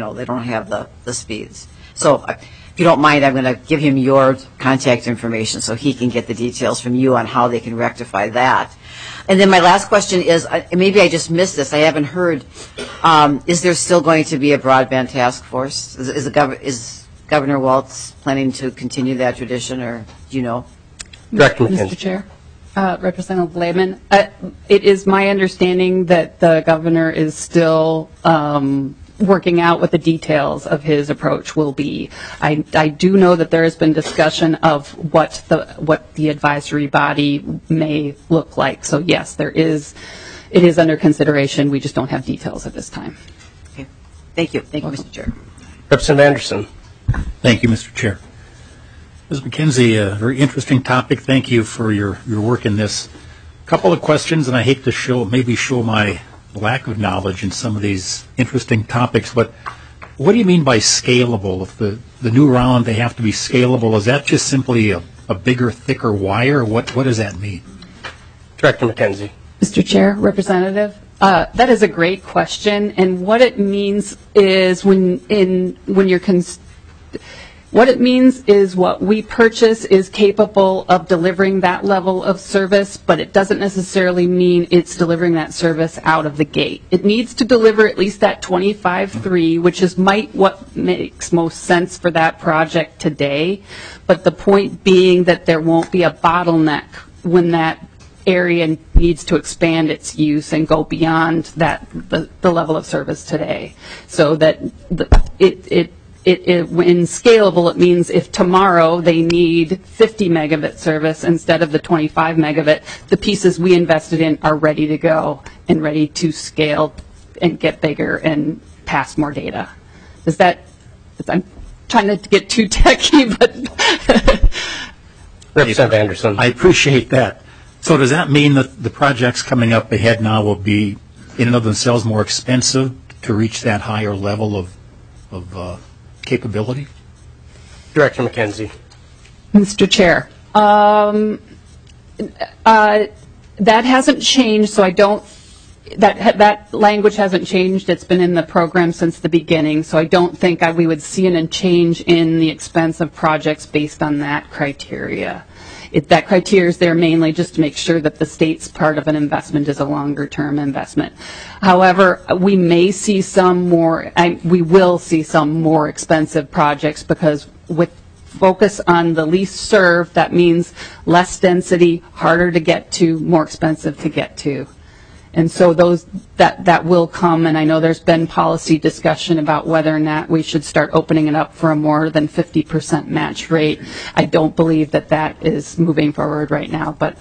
the speeds. So if you don't mind, I'm going to give him your contact information so he can get the details from you on how they can rectify that. And then my last question is, maybe I just missed this. I haven't heard. Is there still going to be a broadband task force? Is Governor Walz planning to continue that tradition, or do you know? Director McKenzie. Mr. Chair, Representative Lehman, it is my understanding that the governor is still working out what the details of his approach will be. I do know that there has been discussion of what the advisory body may look like. So yes, it is under consideration. We just don't have details at this time. Okay. Thank you. Thank you, Mr. Chair. Representative Anderson. Thank you, Mr. Chair. Ms. McKenzie, a very interesting topic. Thank you for your work in this. A couple of questions, and I hate to show my lack of knowledge in some of these interesting topics, but what do you mean by scalable? If the new round, they have to be scalable, is that just simply a bigger, thicker wire? What does that mean? Director McKenzie. Mr. Chair, Representative, that is a great question, and what it means is what it means is what we purchase is capable of delivering that level of service, but it doesn't necessarily mean it's delivering that service out of the gate. It needs to deliver at least that 25.3, which is what makes most sense for that project today. But the point being that there won't be a bottleneck when that area needs to expand its use and go beyond the level of service today. So that when scalable, it means if tomorrow they need 50 megabit service instead of the 25 megabit, the pieces we invested in are ready to go and ready to scale and get bigger and pass more data. I'm trying not to get too techy, but Representative Anderson. I appreciate that. So does that mean that the projects coming up ahead now will be in and of themselves more expensive to reach that higher level of capability? Director McKenzie. Mr. Chair, that hasn't changed, so I don't. That language hasn't changed. It's been in the program since the beginning, so I don't think we would see a change in the expense of projects based on that criteria. That criteria is there mainly just to make sure that the state's part of an investment is a longer-term investment. However, we will see some more expensive projects because with focus on the least served, that means less density, harder to get to, more expensive to get to. And so that will come, and I know there's been policy discussion about whether or not we should start opening it up for a more than 50% match rate. I don't believe that is moving forward right now, but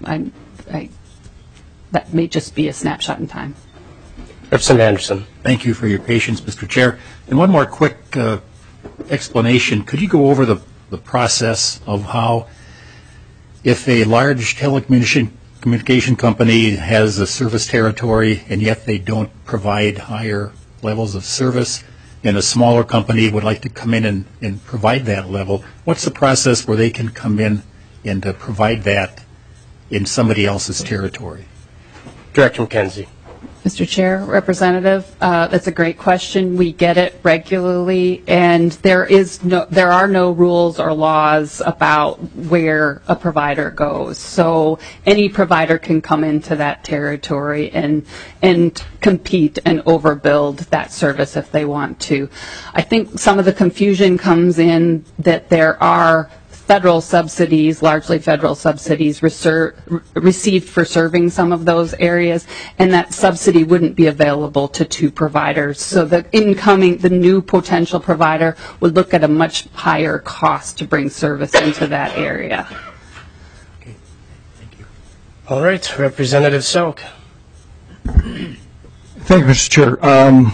that may just be a snapshot in time. Representative Anderson. Thank you for your patience, Mr. Chair. And one more quick explanation. Could you go over the process of how, if a large telecommunication company has a service territory and yet they don't provide higher levels of service, and a smaller company would like to come in and provide that level, what's the process where they can come in and provide that in somebody else's territory? Director McKenzie. Mr. Chair, Representative, that's a great question. We get it regularly, and there are no rules or laws about where a provider goes. So any provider can come into that territory and compete and overbuild that service if they want to. I think some of the confusion comes in that there are federal subsidies, largely federal subsidies, received for serving some of those areas, and that subsidy wouldn't be available to two providers. So the new potential provider would look at a much higher cost to bring service into that area. Okay, thank you. All right, Representative Selk. Thank you, Mr. Chair.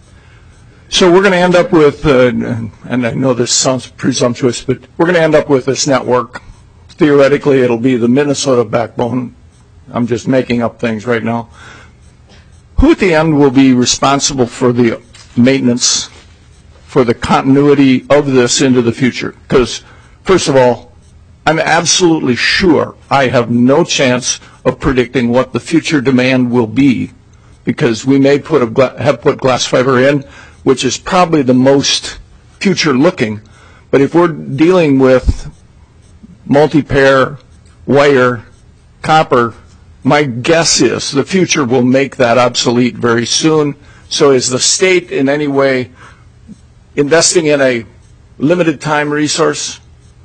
So we're going to end up with, and I know this sounds presumptuous, but we're going to end up with this network. Theoretically, it'll be the Minnesota backbone. I'm just making up things right now. Who at the end will be responsible for the maintenance, for the continuity of this into the future? Because, first of all, I'm absolutely sure I have no chance of predicting what the future demand will be, because we may have put glass fiber in, which is probably the most future-looking. But if we're dealing with multi-pair, wire, copper, my guess is the future will make that obsolete very soon. So is the state in any way investing in a limited time resource?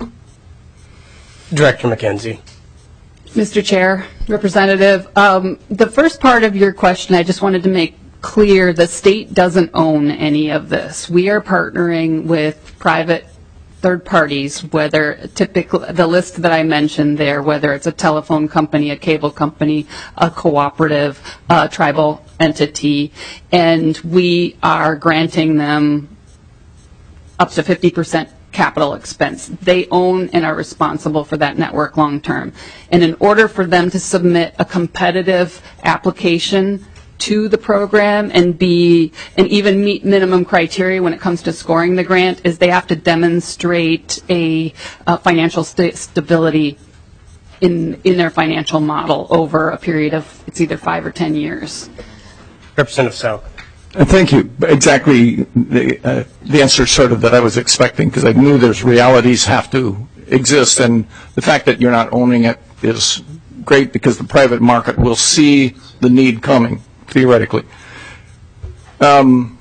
Director McKenzie. Mr. Chair, Representative, the first part of your question, I just wanted to make clear the state doesn't own any of this. We are partnering with private third parties, whether typically the list that I mentioned there, whether it's a telephone company, a cable company, a cooperative, a tribal entity, and we are granting them up to 50% capital expense. They own and are responsible for that network long term. And in order for them to submit a competitive application to the program and even meet minimum criteria when it comes to scoring the grant, is they have to demonstrate a financial stability in their financial model over a period of, it's either 5 or 10 years. Representative Sal. Thank you. Exactly the answer sort of that I was expecting, because I knew there's realities have to exist, and the fact that you're not owning it is great because the private market will see the need coming, theoretically. There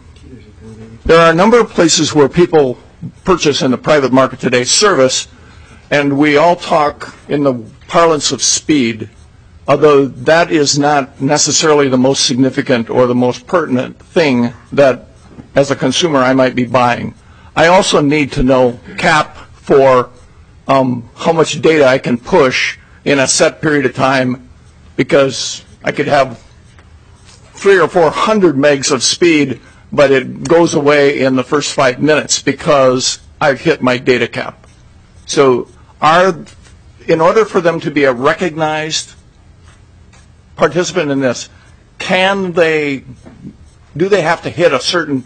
are a number of places where people purchase in the private market today service, and we all talk in the parlance of speed, although that is not necessarily the most significant or the most pertinent thing that, as a consumer, I might be buying. I also need to know cap for how much data I can push in a set period of time, because I could have 300 or 400 megs of speed, but it goes away in the first 5 minutes because I've hit my data cap. So in order for them to be a recognized participant in this, do they have to hit a certain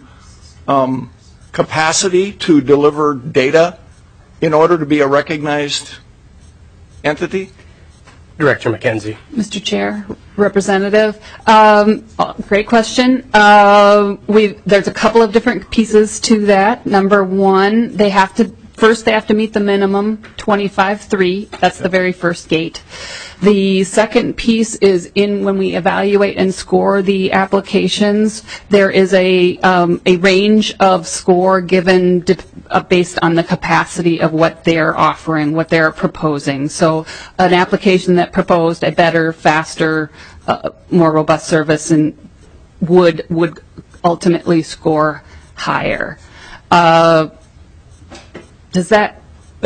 capacity to deliver data in order to be a recognized entity? Director McKenzie. Mr. Chair, Representative, great question. There's a couple of different pieces to that. Number one, they have to meet the minimum 25.3. That's the very first gate. The second piece is when we evaluate and score the applications, there is a range of score given based on the capacity of what they're offering, what they're proposing. So an application that proposed a better, faster, more robust service and would ultimately score higher. Does that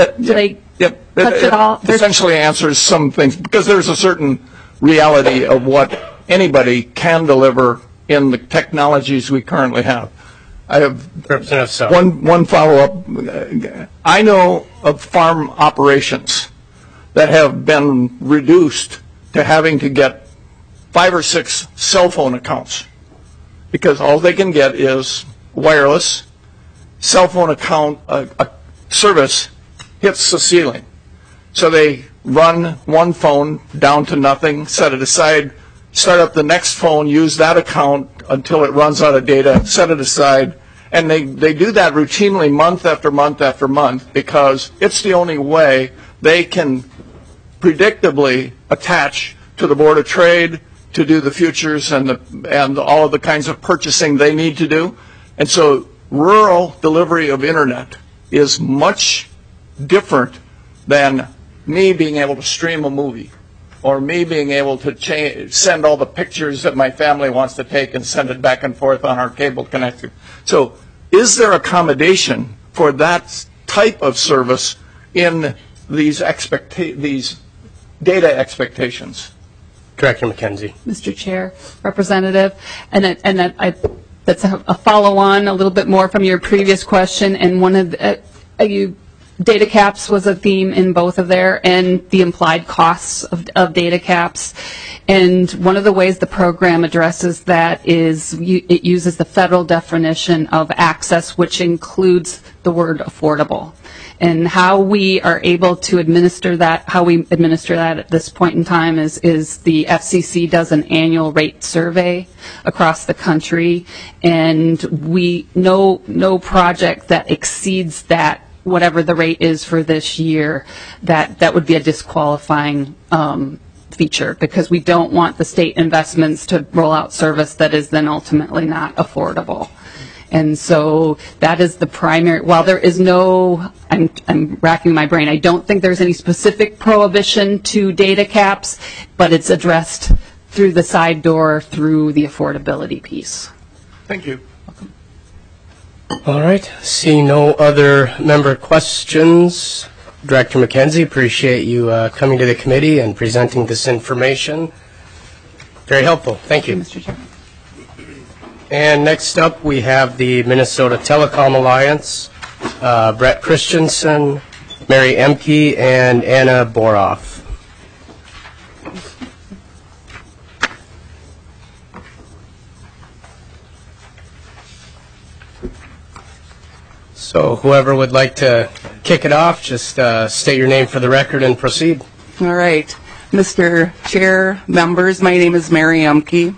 touch it all? Essentially answers some things, because there's a certain reality of what anybody can deliver in the technologies we currently have. I have one follow-up. I know of farm operations that have been reduced to having to get 5 or 6 cell phone accounts, because all they can get is wireless. Cell phone account service hits the ceiling. So they run one phone down to nothing, set it aside, start up the next phone, use that account until it runs out of data, set it aside, and they do that routinely month after month after month, because it's the only way they can predictably attach to the Board of Trade to do the futures and all of the kinds of purchasing they need to do. And so rural delivery of internet is much different than me being able to stream a movie, or me being able to send all the pictures that my family wants to take and send it back and forth on our cable connector. So is there accommodation for that type of service in these data expectations? Director McKenzie. Mr. Chair, Representative, that's a follow-on a little bit more from your previous question, and one of data caps was a theme in both of there, and the implied costs of data caps. And one of the ways the program addresses that is it uses the federal definition of access, which includes the word affordable. And how we are able to administer that, at this point in time is the FCC does an annual rate survey across the country, and no project that exceeds that, whatever the rate is for this year, that would be a disqualifying feature, because we don't want the state investments to roll out service that is then ultimately not affordable. And so that is the primary, while there is no, I'm racking my brain, I don't think there's any specific prohibition to data caps, but it's addressed through the side door through the affordability piece. Thank you. All right. Seeing no other member questions, Director McKenzie, appreciate you coming to the committee and presenting this information. Very helpful. Thank you. Mr. Chair. And next up, we have the Minnesota Telecom Alliance, Brett Christensen, Mary Emke, and Anna Boroff. So whoever would like to kick it off, just state your name for the record and proceed. All right. Mr. Chair, members, my name is Mary Emke.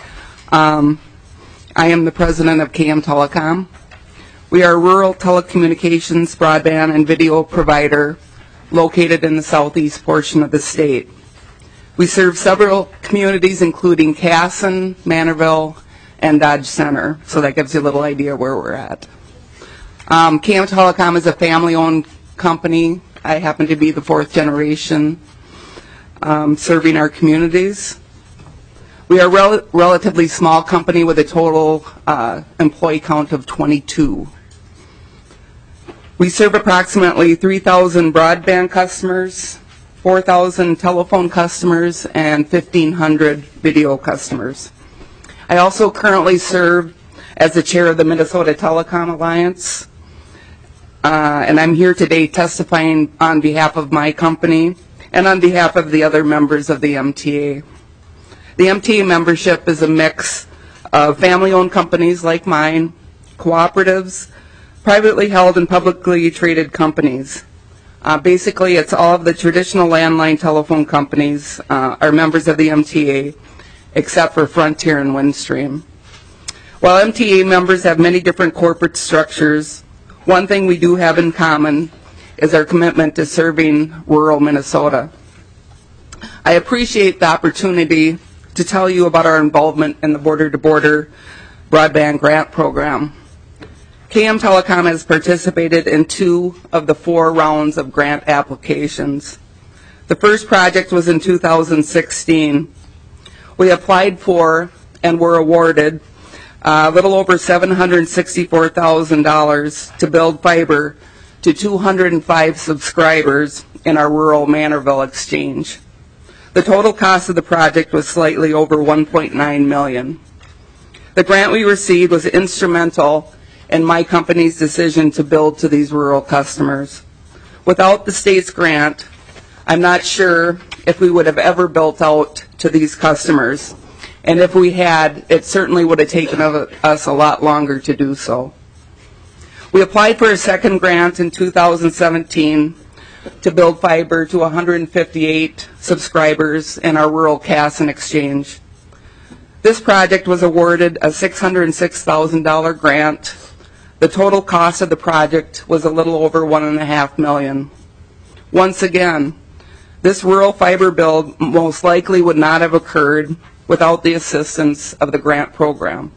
I am the president of KM Telecom. We are a rural telecommunications, broadband, and video provider located in the southeast portion of the state. We serve several communities, including Casson, Manorville, and Dodge Center, so that gives you a little idea where we're at. KM Telecom is a family-owned company. I happen to be the fourth generation serving our communities. We are a relatively small company with a total employee count of 22. We serve approximately 3,000 broadband customers, 4,000 telephone customers, and 1,500 video customers. I also currently serve as the chair of the Minnesota Telecom Alliance, and I'm here today testifying on behalf of my company and on behalf of the other members of the MTA. The MTA membership is a mix of family-owned companies like mine, cooperatives, privately held and publicly traded companies. Basically, it's all of the traditional landline telephone companies are members of the MTA, except for Frontier and Windstream. While MTA members have many different corporate structures, one thing we do have in common is our commitment to serving rural Minnesota. I appreciate the opportunity to tell you about our involvement in the border-to-border broadband grant program. KM Telecom has participated in 2 of the 4 rounds of grant applications. The first project was in 2016. We applied for and were awarded a little over $764,000 to build fiber to 205 subscribers in our rural Manorville exchange. The total cost of the project was slightly over $1.9 million. The grant we received was instrumental in my company's decision to build to these rural customers. Without the state's grant, I'm not sure if we would have ever built out to these customers. And if we had, it certainly would have taken us a lot longer to do so. We applied for a second grant in 2017 to build fiber to 158 subscribers in our rural Casson exchange. This project was awarded a $606,000 grant. The total cost of the project was a little over $1.5 million. Once again, this rural fiber build most likely would not have occurred without the assistance of the grant program.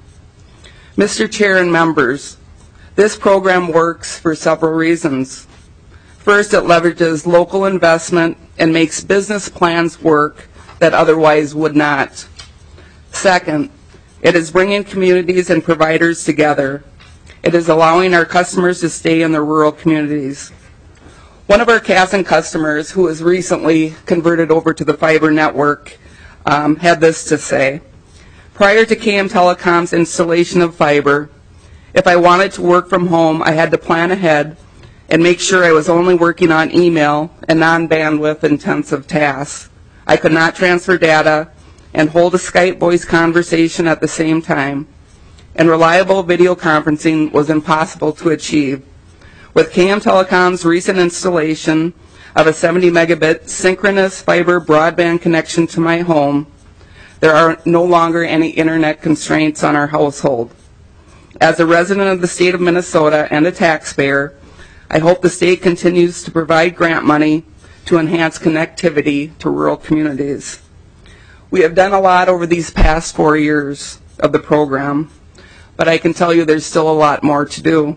Mr. Chair and members, this program works for several reasons. First, it leverages local investment and makes business plans work that otherwise would not. Second, it is bringing communities and providers together. It is allowing our customers to stay in their rural communities. One of our Casson customers, who was recently converted over to the fiber network, had this to say. Prior to KM Telecom's installation of fiber, if I wanted to work from home, I had to plan ahead and make sure I was only working on email and non-bandwidth intensive tasks. I could not transfer data and hold a Skype voice conversation at the same time, and reliable video conferencing was impossible to achieve. With KM Telecom's recent installation of a 70 megabit synchronous fiber broadband connection to my home, there are no longer any internet constraints on our household. As a resident of the state of Minnesota and a taxpayer, I hope the state continues to provide grant money to enhance connectivity to rural communities. We have done a lot over these past 4 years of the program. but I can tell you there's still a lot more to do.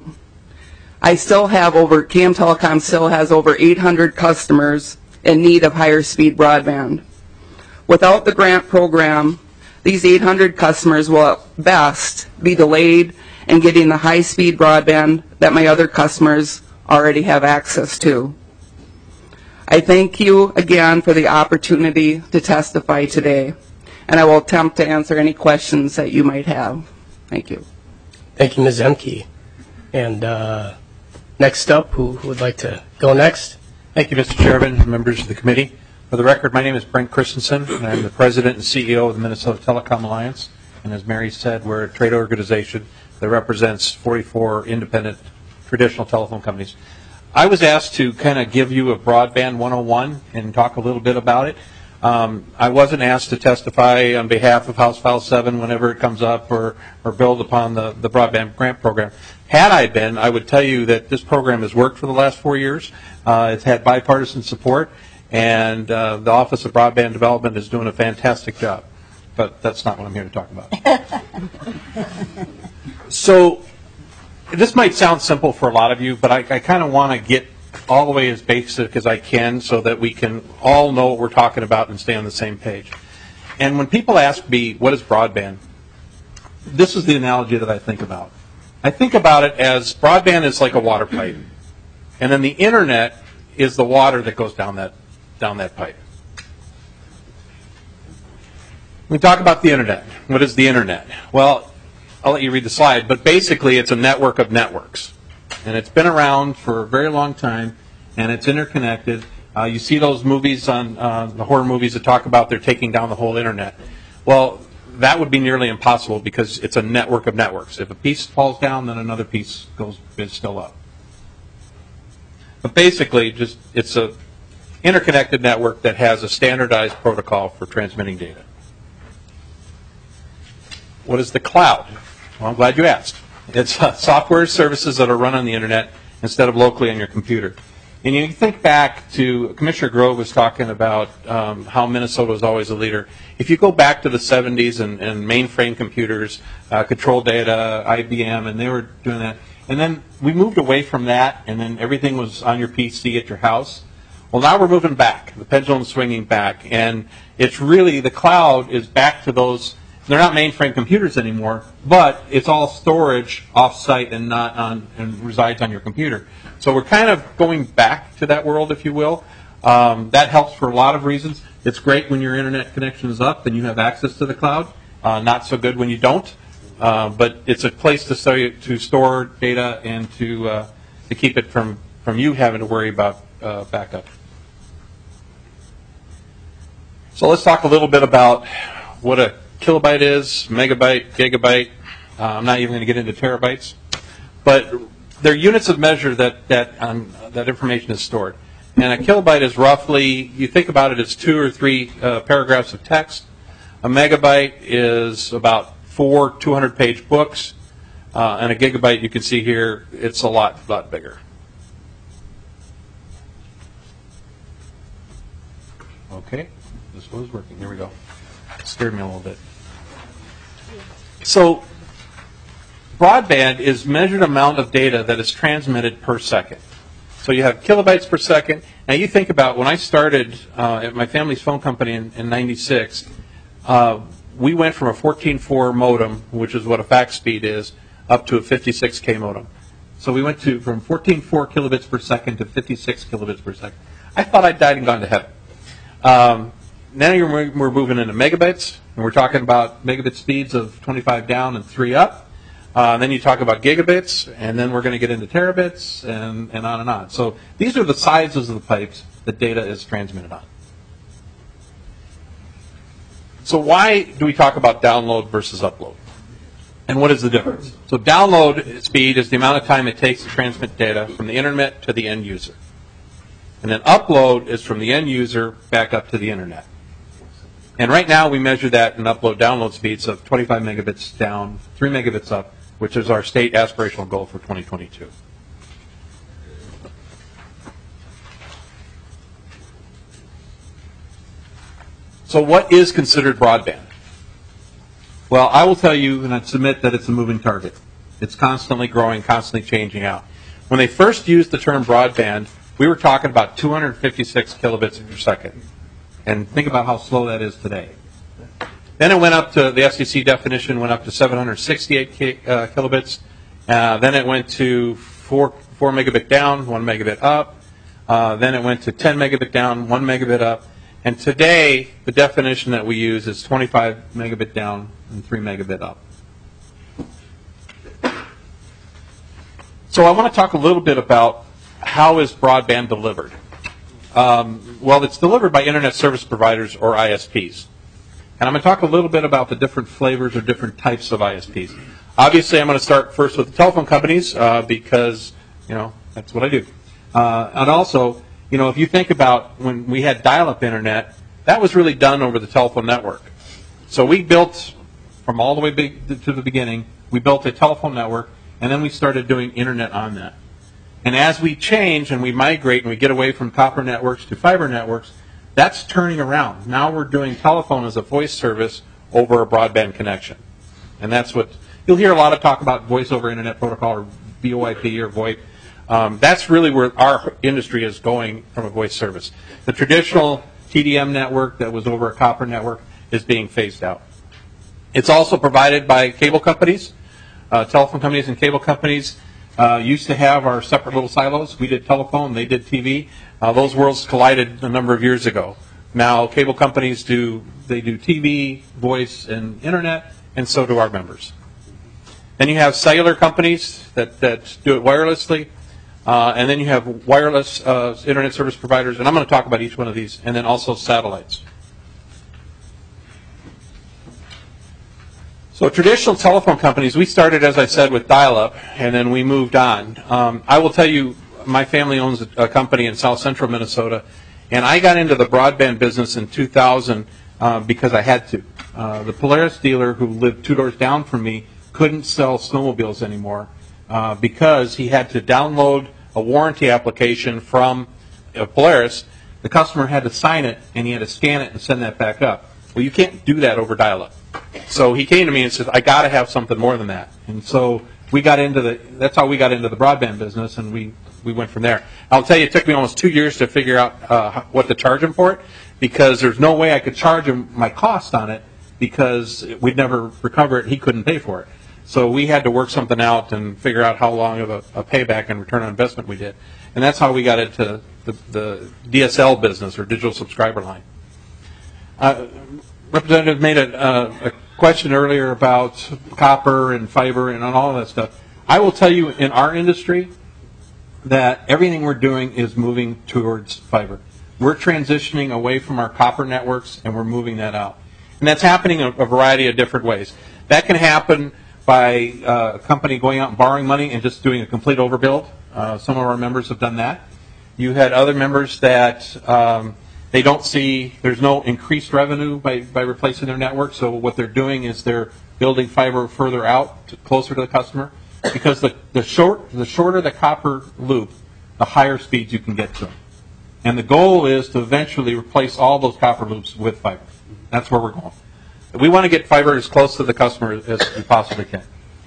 CAM Telecom still has over 800 customers in need of higher speed broadband. Without the grant program, these 800 customers will at best be delayed in getting the high speed broadband that my other customers already have access to. I thank you again for the opportunity to testify today, and I will attempt to answer any questions that you might have. Thank you. Thank you, Ms. Emke. And next up, who would like to go next? Thank you, Mr. Chairman and members of the committee. For the record, my name is Brent Christensen, and I'm the President and CEO of the Minnesota Telecom Alliance. And as Mary said, we're a trade organization that represents 44 independent traditional telephone companies. I was asked to kind of give you a broadband 101 and talk a little bit about it. I wasn't asked to testify on behalf of House File 7 whenever it comes up or build upon the broadband grant program. Had I been, I would tell you that this program has worked for the last 4 years. It's had bipartisan support, and the Office of Broadband Development is doing a fantastic job. But that's not what I'm here to talk about. So this might sound simple for a lot of you, but I kind of want to get all the way as basic as I can so that we can all know what we're talking about and stay on the same page. And when people ask me, what is broadband? This is the analogy that I think about. I think about it as broadband is like a water pipe, and then the internet is the water that goes down that pipe. We talk about the internet. What is the internet? Well, I'll let you read the slide, but basically it's a network of networks. And it's been around for a very long time, and it's interconnected. You see those movies on the horror movies that talk about they're taking down the whole internet. Well, that would be nearly impossible because it's a network of networks. If a piece falls down, then another piece is still up. But basically, it's a interconnected network that has a standardized protocol for transmitting data. What is the cloud? Well, I'm glad you asked. It's software services that are run on the internet instead of locally on your computer. And you think back to, Commissioner Grove was talking about how Minnesota was always a leader. If you go back to the 70s and mainframe computers, Control Data, IBM, and they were doing that. And then we moved away from that, and then everything was on your PC at your house. Well, now we're moving back. The pendulum's swinging back. And it's really, the cloud is back to those. They're not mainframe computers anymore, but it's all storage off-site and not on and resides on your computer. So we're kind of going back to that world, if you will. That helps for a lot of reasons. It's great when your internet connection is up and you have access to the cloud. Not so good when you don't. But it's a place to store data and to keep it from you having to worry about backup. So let's talk a little bit about what a kilobyte is, megabyte, gigabyte. I'm not even going to get into terabytes, but they're units of measure that information is stored. And a kilobyte is roughly, you think about it as 2 or 3 paragraphs of text. A megabyte is about 4 200-page books, and a gigabyte, you can see here, it's a lot bigger. Okay, this was working. Here we go. It scared me a little bit. So broadband is measured amount of data that is transmitted per second. So you have kilobytes per second. Now you think about when I started at my family's phone company in 96, we went from a 14.4 modem, which is what a fax speed is, up to a 56K modem. So we went from 14.4 kilobits per second to 56 kilobits per second. I thought I'd died and gone to heaven. Now we're moving into megabytes, and we're talking about megabit speeds of 25 down and 3 up. Then you talk about gigabits, and then we're going to get into terabits, and on and on. So these are the sizes of the pipes that data is transmitted on. So why do we talk about download versus upload? And what is the difference? So download speed is the amount of time it takes to transmit data from the internet to the end user. And then upload is from the end user back up to the internet. And right now we measure that in upload-download speeds of 25 megabits down, 3 megabits up, which is our state aspirational goal for 2022. So what is considered broadband? Well, I will tell you, and I'd submit that it's a moving target. It's constantly growing, constantly changing out. When they first used the term broadband, we were talking about 256 kilobits per second. And think about how slow that is today. Then it went up to, the FCC definition went up to 768 kilobits. Then it went to 4 megabit down, 1 megabit up. Then it went to 10 megabit down, 1 megabit up. And today, the definition that we use is 25 megabit down and 3 megabit up. So I want to talk a little bit about how is broadband delivered. Well, it's delivered by Internet Service Providers, or ISPs. And I'm going to talk a little bit about the different flavors or different types of ISPs. Obviously, I'm going to start first with the telephone companies because, that's what I do. And also, if you think about when we had dial-up internet, that was really done over the telephone network. So we built, from all the way to the beginning, we built a telephone network, and then we started doing internet on that. And as we change and we migrate and we get away from copper networks to fiber networks, that's turning around. Now we're doing telephone as a voice service over a broadband connection. And that's what, you'll hear a lot of talk about voice over internet protocol or VoIP or VoIP. That's really where our industry is going from a voice service. The traditional TDM network that was over a copper network is being phased out. It's also provided by cable companies. Telephone companies and cable companies used to have our separate little silos. We did telephone, they did TV. Those worlds collided a number of years ago. Now cable companies do TV, voice, and internet, and so do our members. Then you have cellular companies that do it wirelessly, and then you have wireless internet service providers, and I'm going to talk about each one of these, and then also satellites. So traditional telephone companies, we started, as I said, with dial-up, and then we moved on. I will tell you, my family owns a company in south central Minnesota, and I got into the broadband business in 2000 because I had to. The Polaris dealer who lived 2 doors down from me couldn't sell snowmobiles anymore because he had to download a warranty application from Polaris. The customer had to sign it, and he had to scan it and send that back up. Well, you can't do that over dial-up. So he came to me and said, I got to have something more than that. And so we got into that's how we got into the broadband business, and we went from there. I'll tell you, it took me almost 2 years to figure out what to charge him for it, because there's no way I could charge him my cost on it, because we'd never recover it. He couldn't pay for it. So we had to work something out and figure out how long of a payback and return on investment we did. And that's how we got into the DSL business, or digital subscriber line. Representative made a question earlier about copper and fiber and all of that stuff. I will tell you, in our industry, that everything we're doing is moving towards fiber. We're transitioning away from our copper networks, and we're moving that out. And that's happening in a variety of different ways. That can happen by a company going out and borrowing money and just doing a complete overbuild. Some of our members have done that. You had other members that they don't see, there's no increased revenue by replacing their network, so what they're doing is they're building fiber further out, closer to the customer, because the shorter the copper loop, the higher speeds you can get to them. And the goal is to eventually replace all those copper loops with fiber. That's where we're going. We want to get fiber as close to the customer as we possibly can.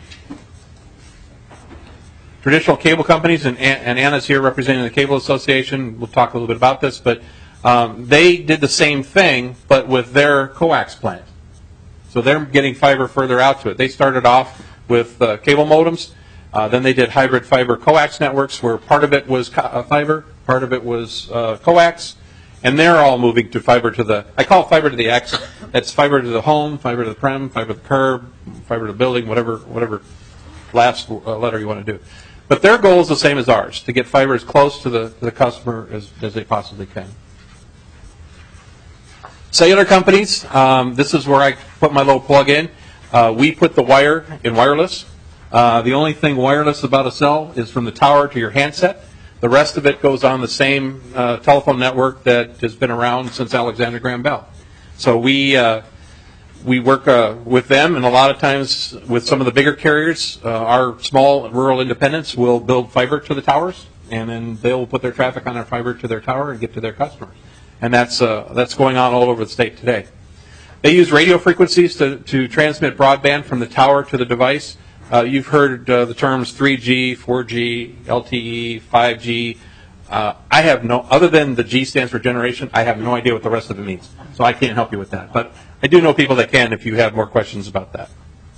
Traditional cable companies, and Anna's here representing the Cable Association, we'll talk a little bit about this, but they did the same thing, but with their coax plant. So they're getting fiber further out to it. They started off with cable modems. Then they did hybrid fiber coax networks, where part of it was fiber, part of it was coax, and they're all moving to fiber to the, I call it fiber to the X. That's fiber to the home, fiber to the prem, fiber to the curb, fiber to the building, whatever last letter you want to do. But their goal is the same as ours, to get fiber as close to the customer as they possibly can. Cellular companies, this is where I put my little plug in. We put the wire in wireless. The only thing wireless about a cell is from the tower to your handset. The rest of it goes on the same telephone network that has been around since Alexander Graham Bell. So we work with them, and a lot of times with some of the bigger carriers, our small rural independents will build fiber to the towers, and then they'll put their traffic on our fiber to their tower and get to their customers. And that's going on all over the state today. They use radio frequencies to transmit broadband from the tower to the device. You've heard the terms 3G, 4G, LTE, 5G. I have no, other than the G stands for generation, I have no idea what the rest of it means. So I can't help you with that. But I do know people that can if you have more questions about that.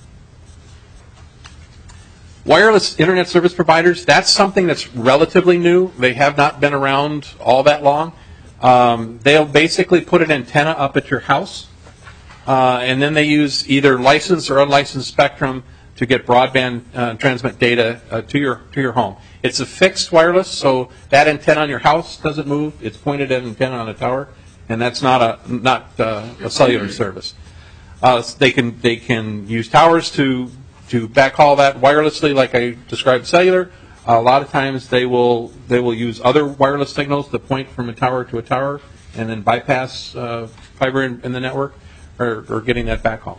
Wireless internet service providers, that's something that's relatively new. They have not been around all that long. They'll basically put an antenna up at your house, and then they use either licensed or unlicensed spectrum to get broadband transmit data to your home. It's a fixed wireless, so that antenna on your house doesn't move. It's pointed at an antenna on a tower, and that's not a cellular service. They can use towers to backhaul that wirelessly, like I described cellular. A lot of times they will use other wireless signals that point from a tower to a tower and then bypass fiber in the network or getting that backhaul.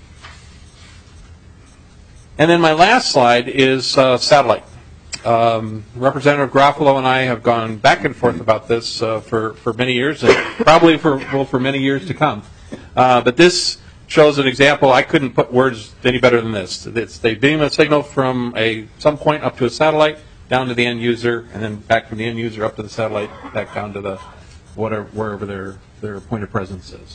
And then my last slide is satellite. Representative Garofalo and I have gone back and forth about this for many years and probably for many years to come. But this shows an example. I couldn't put words any better than this. They beam a signal from some point up to a satellite, down to the end user, and then back from the end user up to the satellite, back down to wherever their point of presence is.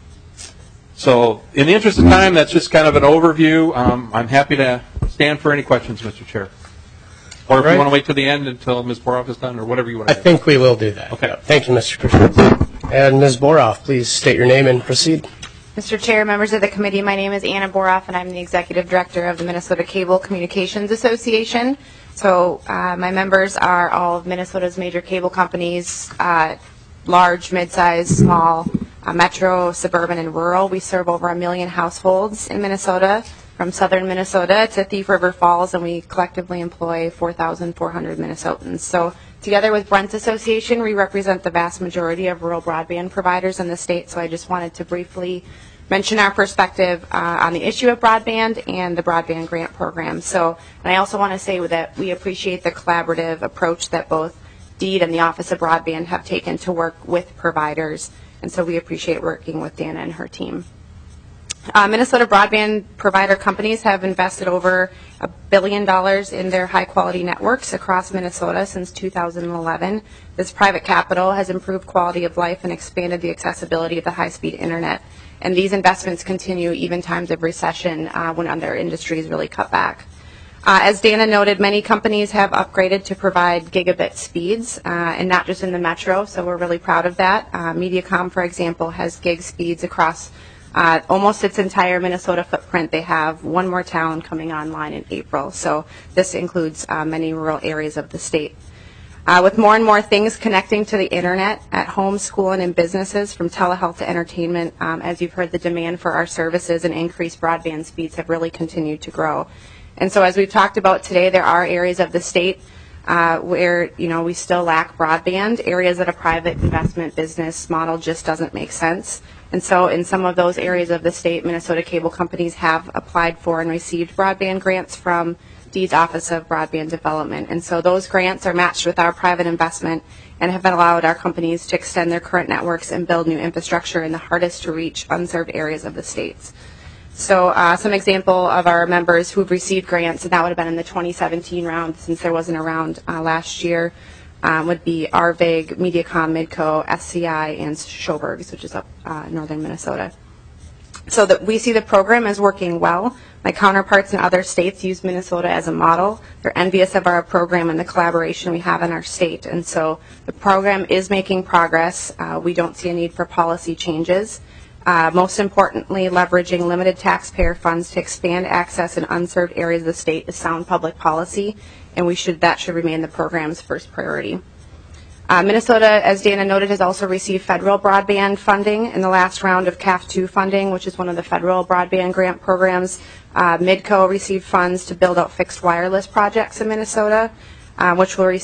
So in the interest of time, that's just kind of an overview. I'm happy to stand for any questions, Mr. Chair. Or if you want to wait till the end until Ms. Boroff is done, or whatever you want to do. I think we will do that. Okay. Thank you, Mr. Christensen. And Ms. Boroff, please state your name and proceed. Mr. Chair, members of the committee, my name is Anna Boroff, and I'm the Executive Director of the Minnesota Cable Communications Association. So my members are all of Minnesota's major cable companies, large, mid-size, small, metro, suburban, and rural. We serve over 1 million households in Minnesota, from southern Minnesota to Thief River Falls, and we collectively employ 4,400 Minnesotans. So together with Brent's Association, we represent the vast majority of rural broadband providers in the state, so I just wanted to briefly mention our perspective on the issue of broadband and the broadband grant program. So, and I also want to say that we appreciate the collaborative approach that both DEED and the Office of Broadband have taken to work with providers, and so we appreciate working with Dana and her team. Minnesota broadband provider companies have invested over $1 billion in their high-quality networks across Minnesota since 2011. This private capital has improved quality of life and expanded the accessibility of the high-speed internet. And these investments continue even times of recession when other industries really cut back. As Dana noted, many companies have upgraded to provide gigabit speeds, and not just in the metro, so we're really proud of that. Mediacom, for example, has gig speeds across almost its entire Minnesota footprint. They have one more town coming online in April, so this includes many rural areas of the state. With more and more things connecting to the internet at home, school, and in businesses, from telehealth to entertainment, as you've heard, the demand for our services and increased broadband speeds have really continued to grow. And so as we've talked about today, there are areas of the state where we still lack broadband, areas that a private investment business model just doesn't make sense. And so in some of those areas of the state, Minnesota cable companies have applied for and received broadband grants from DEED's Office of Broadband Development. And so those grants are matched with our private investment and have allowed our companies to extend their current networks and build new infrastructure in the hardest to reach unserved areas of the states. So some example of our members who have received grants, and that would have been in the 2017 round since there wasn't a round last year, would be RVIG, Mediacom, Midco, SCI, and Schobergs, which is up northern Minnesota. So that we see the program as working well. My counterparts in other states use Minnesota as a model. They're envious of our program and the collaboration we have in our state. And so the program is making progress. We don't see a need for policy changes. Most importantly, leveraging limited taxpayer funds to expand access in unserved areas of the state is sound public policy, and that should remain the program's first priority. Minnesota, as Dana noted, has also received federal broadband funding in the last round of CAF II funding, which is one of the federal broadband grant programs. Midco received funds to build out fixed wireless projects in Minnesota, which will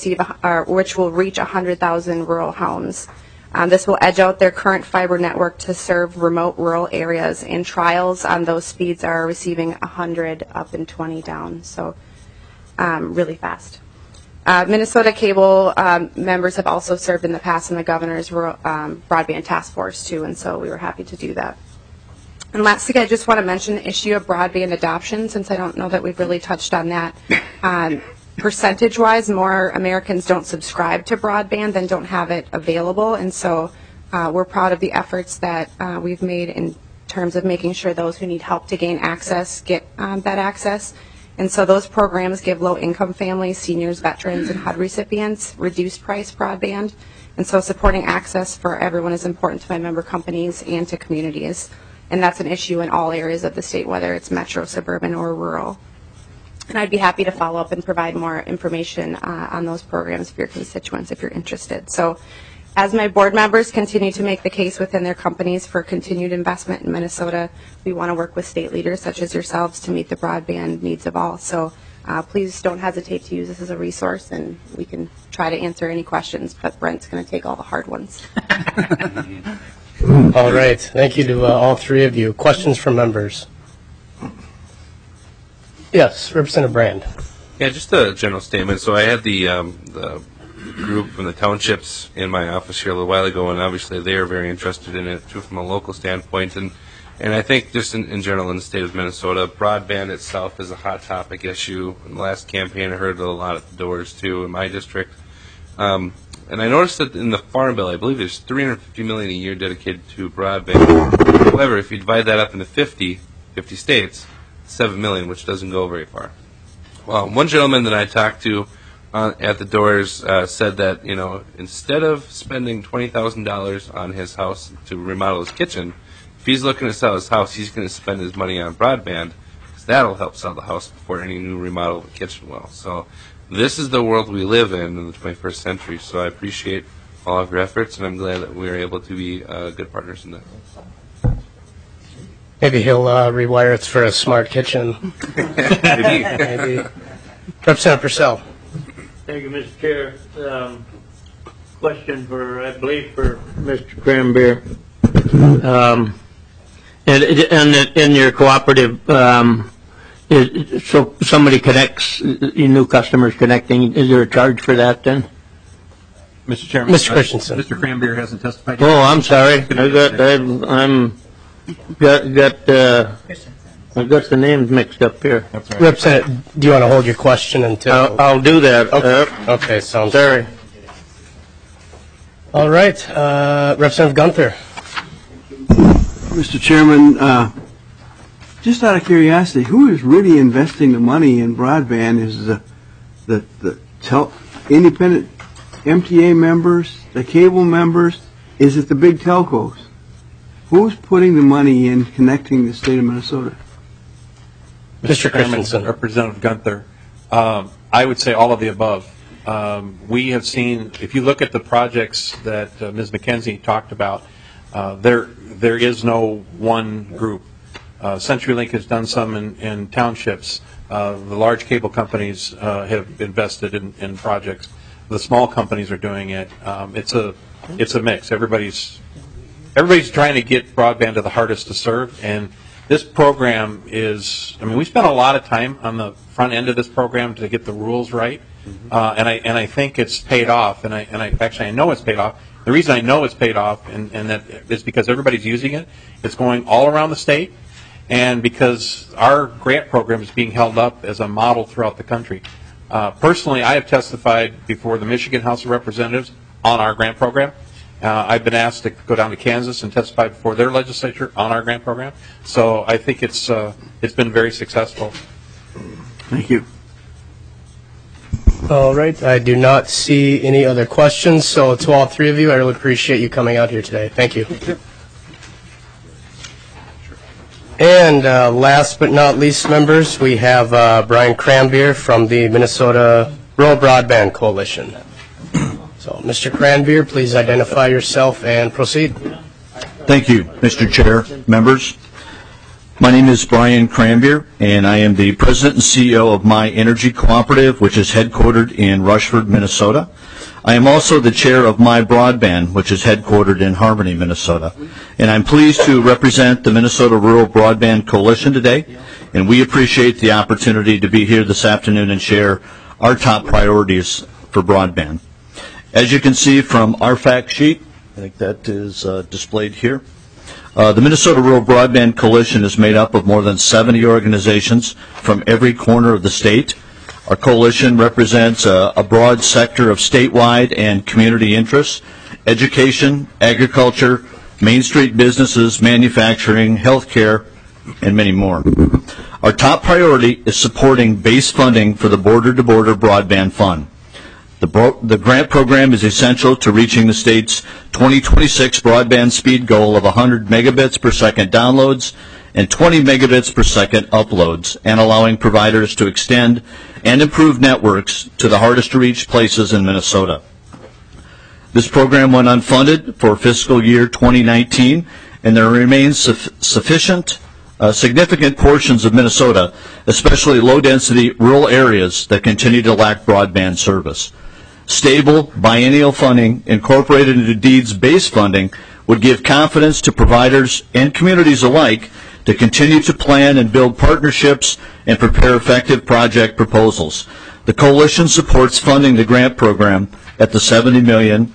reach 100,000 rural homes. This will edge out their current fiber network to serve remote rural areas, and trials on those speeds are receiving 100 up and 20 down, so really fast. Minnesota Cable members have also served in the past in the governor's broadband task force too, and so we were happy to do that. And lastly, I just want to mention the issue of broadband adoption, since I don't know that we've really touched on that. Percentage-wise, more Americans don't subscribe to broadband than don't have it available, and so we're proud of the efforts that we've made in terms of making sure those who need help to gain access get that access. And so those programs give low-income families, seniors, veterans, and HUD recipients reduced-price broadband. And so supporting access for everyone is important to my member companies and to communities. And that's an issue in all areas of the state, whether it's metro, suburban, or rural. And I'd be happy to follow up and provide more information on those programs for your constituents if you're interested. So as my board members continue to make the case within their companies for continued investment in Minnesota, we want to work with state leaders such as yourselves to meet the broadband needs of all. So please don't hesitate to use this as a resource, and we can try to answer any questions, but Brent's going to take all the hard ones. All right. Thank you to all three of you. Questions from members? Yes, Representative Brand. Yeah, just a general statement. So I had the group from the townships in my office here a little while ago, and obviously they are very interested in it too from a local standpoint. And I think just in general in the state of Minnesota, broadband itself is a hot topic issue. In the last campaign, I heard it a lot at the doors too in my district. And I noticed that in the Farm Bill, I believe there's $350 million a year dedicated to broadband. However, if you divide that up into 50 states, $7 million, which doesn't go very far. Well, one gentleman that I talked to at the doors said that, you know, instead of spending $20,000 on his house to remodel his kitchen, if he's looking to sell his house, he's going to spend his money on broadband, because that'll help sell the house before any new remodel of the kitchen will. So this is the world we live in the 21st century. So I appreciate all of your efforts, and I'm glad that we are able to be good partners in that. Maybe he'll rewire it for a smart kitchen. Maybe. Representative Purcell. Thank you, Mr. Chair. Question for, I believe, for Mr. Cranberry. And in your cooperative, so somebody connects, new customers connecting, is there a charge for that then? Mr. Chairman. Mr. Christensen. Mr. Cranberry hasn't testified yet. Oh, I'm sorry. I got the names mixed up here. That's right. Representative, do you want to hold your question until? I'll do that. Okay, sounds Sorry. All right, Representative Gunther. Mr. Chairman, just out of curiosity, who is really investing the money in broadband? Is the independent MTA members, the cable members? Is it the big telcos? Who's putting the money in connecting the state of Minnesota? Mr. Christensen. Representative Gunther, I would say all of the above. We have seen, if you look at the projects that Ms. McKenzie talked about, there is no one group. CenturyLink has done some in townships. The large cable companies have invested in projects. The small companies are doing it. It's a mix. Everybody's trying to get broadband to the hardest to serve, and this program is, I mean, we spent a lot of time on the front end of this program to get the rules right, and I think it's paid off, and I know it's paid off. The reason I know it's paid off and that is because everybody's using it. It's going all around the state, and because our grant program is being held up as a model throughout the country. Personally, I have testified before the Michigan House of Representatives on our grant program. I've been asked to go down to Kansas and testify before their legislature on our grant program. So I think it's been very successful. Thank you. All right. I do not see any other questions. So to all three of you, I really appreciate you coming out here today. Thank you. And last but not least, members, we have Brian Cranbeer from the Minnesota Rural Broadband Coalition. So, Mr. Cranbeer, please identify yourself and proceed. Thank you, Mr. Chair, members. My name is Brian Cranbeer, and I am the president and CEO of My Energy Cooperative, which is headquartered in Rushford, Minnesota. I am also the chair of My Broadband, which is headquartered in Harmony, Minnesota. And I'm pleased to represent the Minnesota Rural Broadband Coalition today, and we appreciate the opportunity to be here this afternoon and share our top priorities for broadband. As you can see from our fact sheet, I think that is displayed here, The Minnesota Rural Broadband Coalition is made up of more than 70 organizations from every corner of the state. Our coalition represents a broad sector of statewide and community interests: education, agriculture, Main Street businesses, manufacturing, healthcare, and many more. Our top priority is supporting base funding for the Border-to-Border Broadband Fund. The grant program is essential to reaching the state's 2026 broadband speed goal of 100 megabits per second downloads and 20 megabits per second uploads, and allowing providers to extend and improve networks to the hardest to reach places in Minnesota. This program went unfunded for fiscal year 2019, and there remains significant portions of Minnesota, especially low-density rural areas, that continue to lack broadband service. Stable biennial funding incorporated into DEED's base funding would give confidence to providers and communities alike to continue to plan and build partnerships and prepare effective project proposals. The coalition supports funding the grant program at the $70 million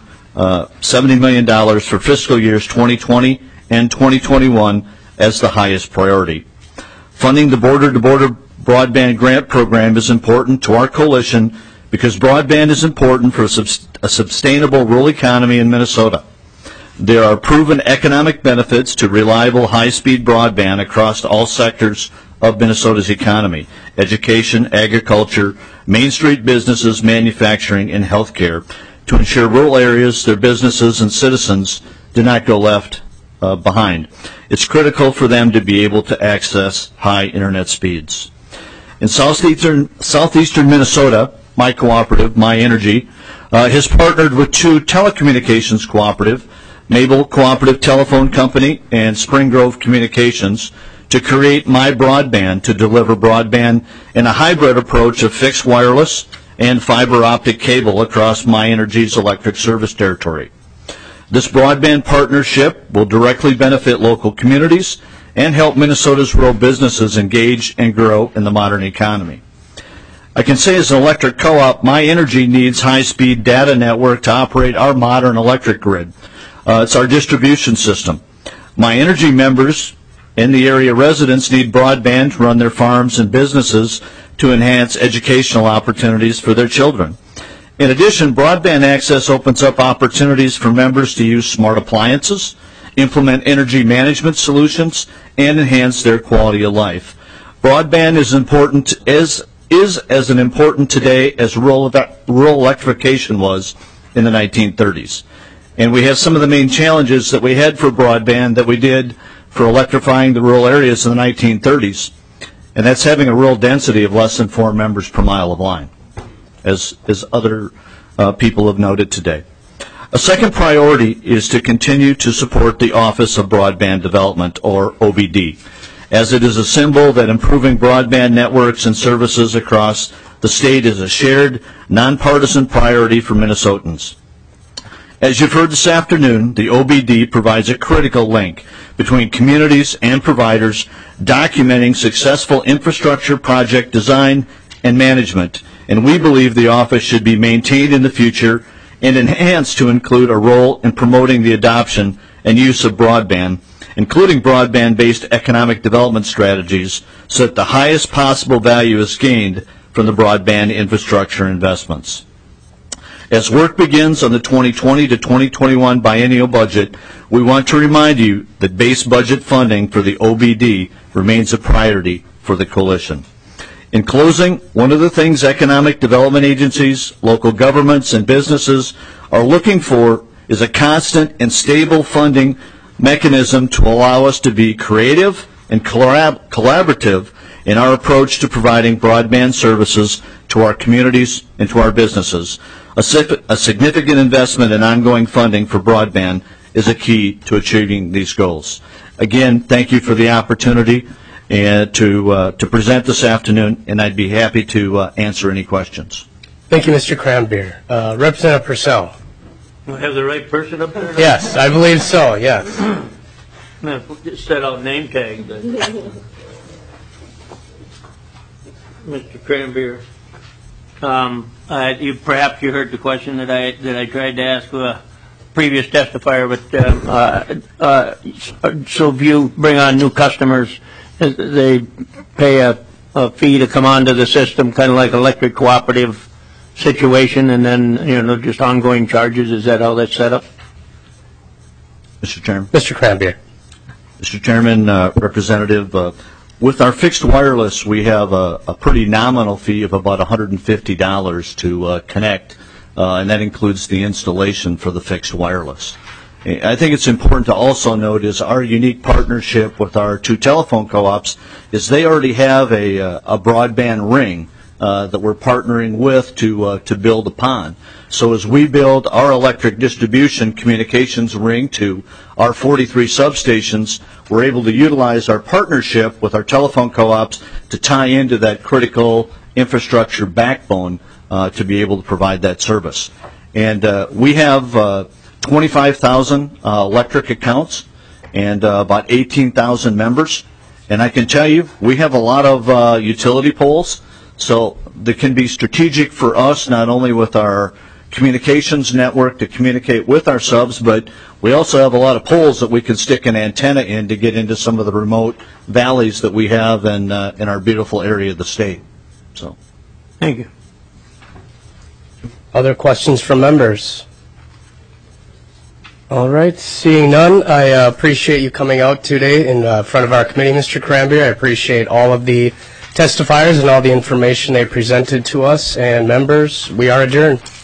for fiscal years 2020 and 2021 as the highest priority. Funding the Border-to-Border Broadband Grant Program is important to our coalition because broadband is important for a sustainable rural economy in Minnesota. There are proven economic benefits to reliable high-speed broadband across all sectors of Minnesota's economy: education, agriculture, Main Street businesses, manufacturing, and healthcare, to ensure rural areas, their businesses, and citizens do not go left behind. It's critical for them to be able to access high internet speeds. In southeastern Minnesota, my cooperative, My Energy, has partnered with two telecommunications cooperative, Mabel Cooperative Telephone Company and Spring Grove Communications, to create My Broadband to deliver broadband in a hybrid approach of fixed wireless and fiber optic cable across My Energy's electric service territory. This broadband partnership will directly benefit local communities and help Minnesota's rural businesses engage and grow in the modern economy. I can say as an electric co-op, My Energy needs high-speed data network to operate our modern electric grid. It's our distribution system. My Energy members and the area residents need broadband to run their farms and businesses to enhance educational opportunities for their children. In addition, broadband access opens up opportunities for members to use smart appliances, implement energy management solutions, and enhance their quality of life. Broadband is as important today as rural electrification was in the 1930s. And we have some of the main challenges that we had for broadband that we did for electrifying the rural areas in the 1930s, and that's having a rural density of less than 4 members per mile of line, as other people have noted today. A second priority is to continue to support the Office of Broadband Development, or OBD, as it is a symbol that improving broadband networks and services across the state is a shared, nonpartisan priority for Minnesotans. As you've heard this afternoon, the OBD provides a critical link between communities and providers, documenting successful infrastructure project design and management, and we believe the office should be maintained in the future and enhanced to include a role in promoting the adoption and use of broadband, including broadband-based economic development strategies, so that the highest possible value is gained from the broadband infrastructure investments. As work begins on the 2020 to 2021 biennial budget, we want to remind you that base budget funding for the OBD remains a priority for the coalition. In closing, one of the things economic development agencies, local governments, and businesses are looking for is a constant and stable funding mechanism to allow us to be creative and collaborative in our approach to providing broadband services to our communities and to our businesses. A significant investment in ongoing funding for broadband is a key to achieving these goals. Again, thank you for the opportunity to present this afternoon, and I'd be happy to answer any questions. Thank you, Mr. Cranbeer. Representative Purcell. Do I have the right person up there? Yes, I believe so, yes. Just set out name tag. Mr. Cranbeer, perhaps you heard the question that I tried to ask previous testifier, but so if you bring on new customers, they pay a fee to come onto the system, kind of like electric cooperative situation, and then just ongoing charges. Is that how that's set up? Mr. Chairman. Mr. Cranbier. Mr. Chairman, Representative, with our fixed wireless, we have a pretty nominal fee of about $150 to connect, and that includes the installation for the fixed wireless. I think it's important to also note is our unique partnership with our two telephone co-ops is they already have a broadband ring that we're partnering with to build upon. So as we build our electric distribution communications ring to our 43 substations, we're able to utilize our partnership with our telephone co-ops to tie into that critical infrastructure backbone to be able to provide that service. And we have 25,000 electric accounts and about 18,000 members. And I can tell you, we have a lot of utility poles, so that can be strategic for us, not only with our communications network to communicate with our subs, but we also have a lot of poles that we can stick an antenna in to get into some of the remote valleys that we have in our beautiful area of the state. So, thank you. Other questions from members? All right, seeing none, I appreciate you coming out today in front of our committee, Mr. Cranbier. I appreciate all of the testifiers and all the information they presented to us. And members, we are adjourned.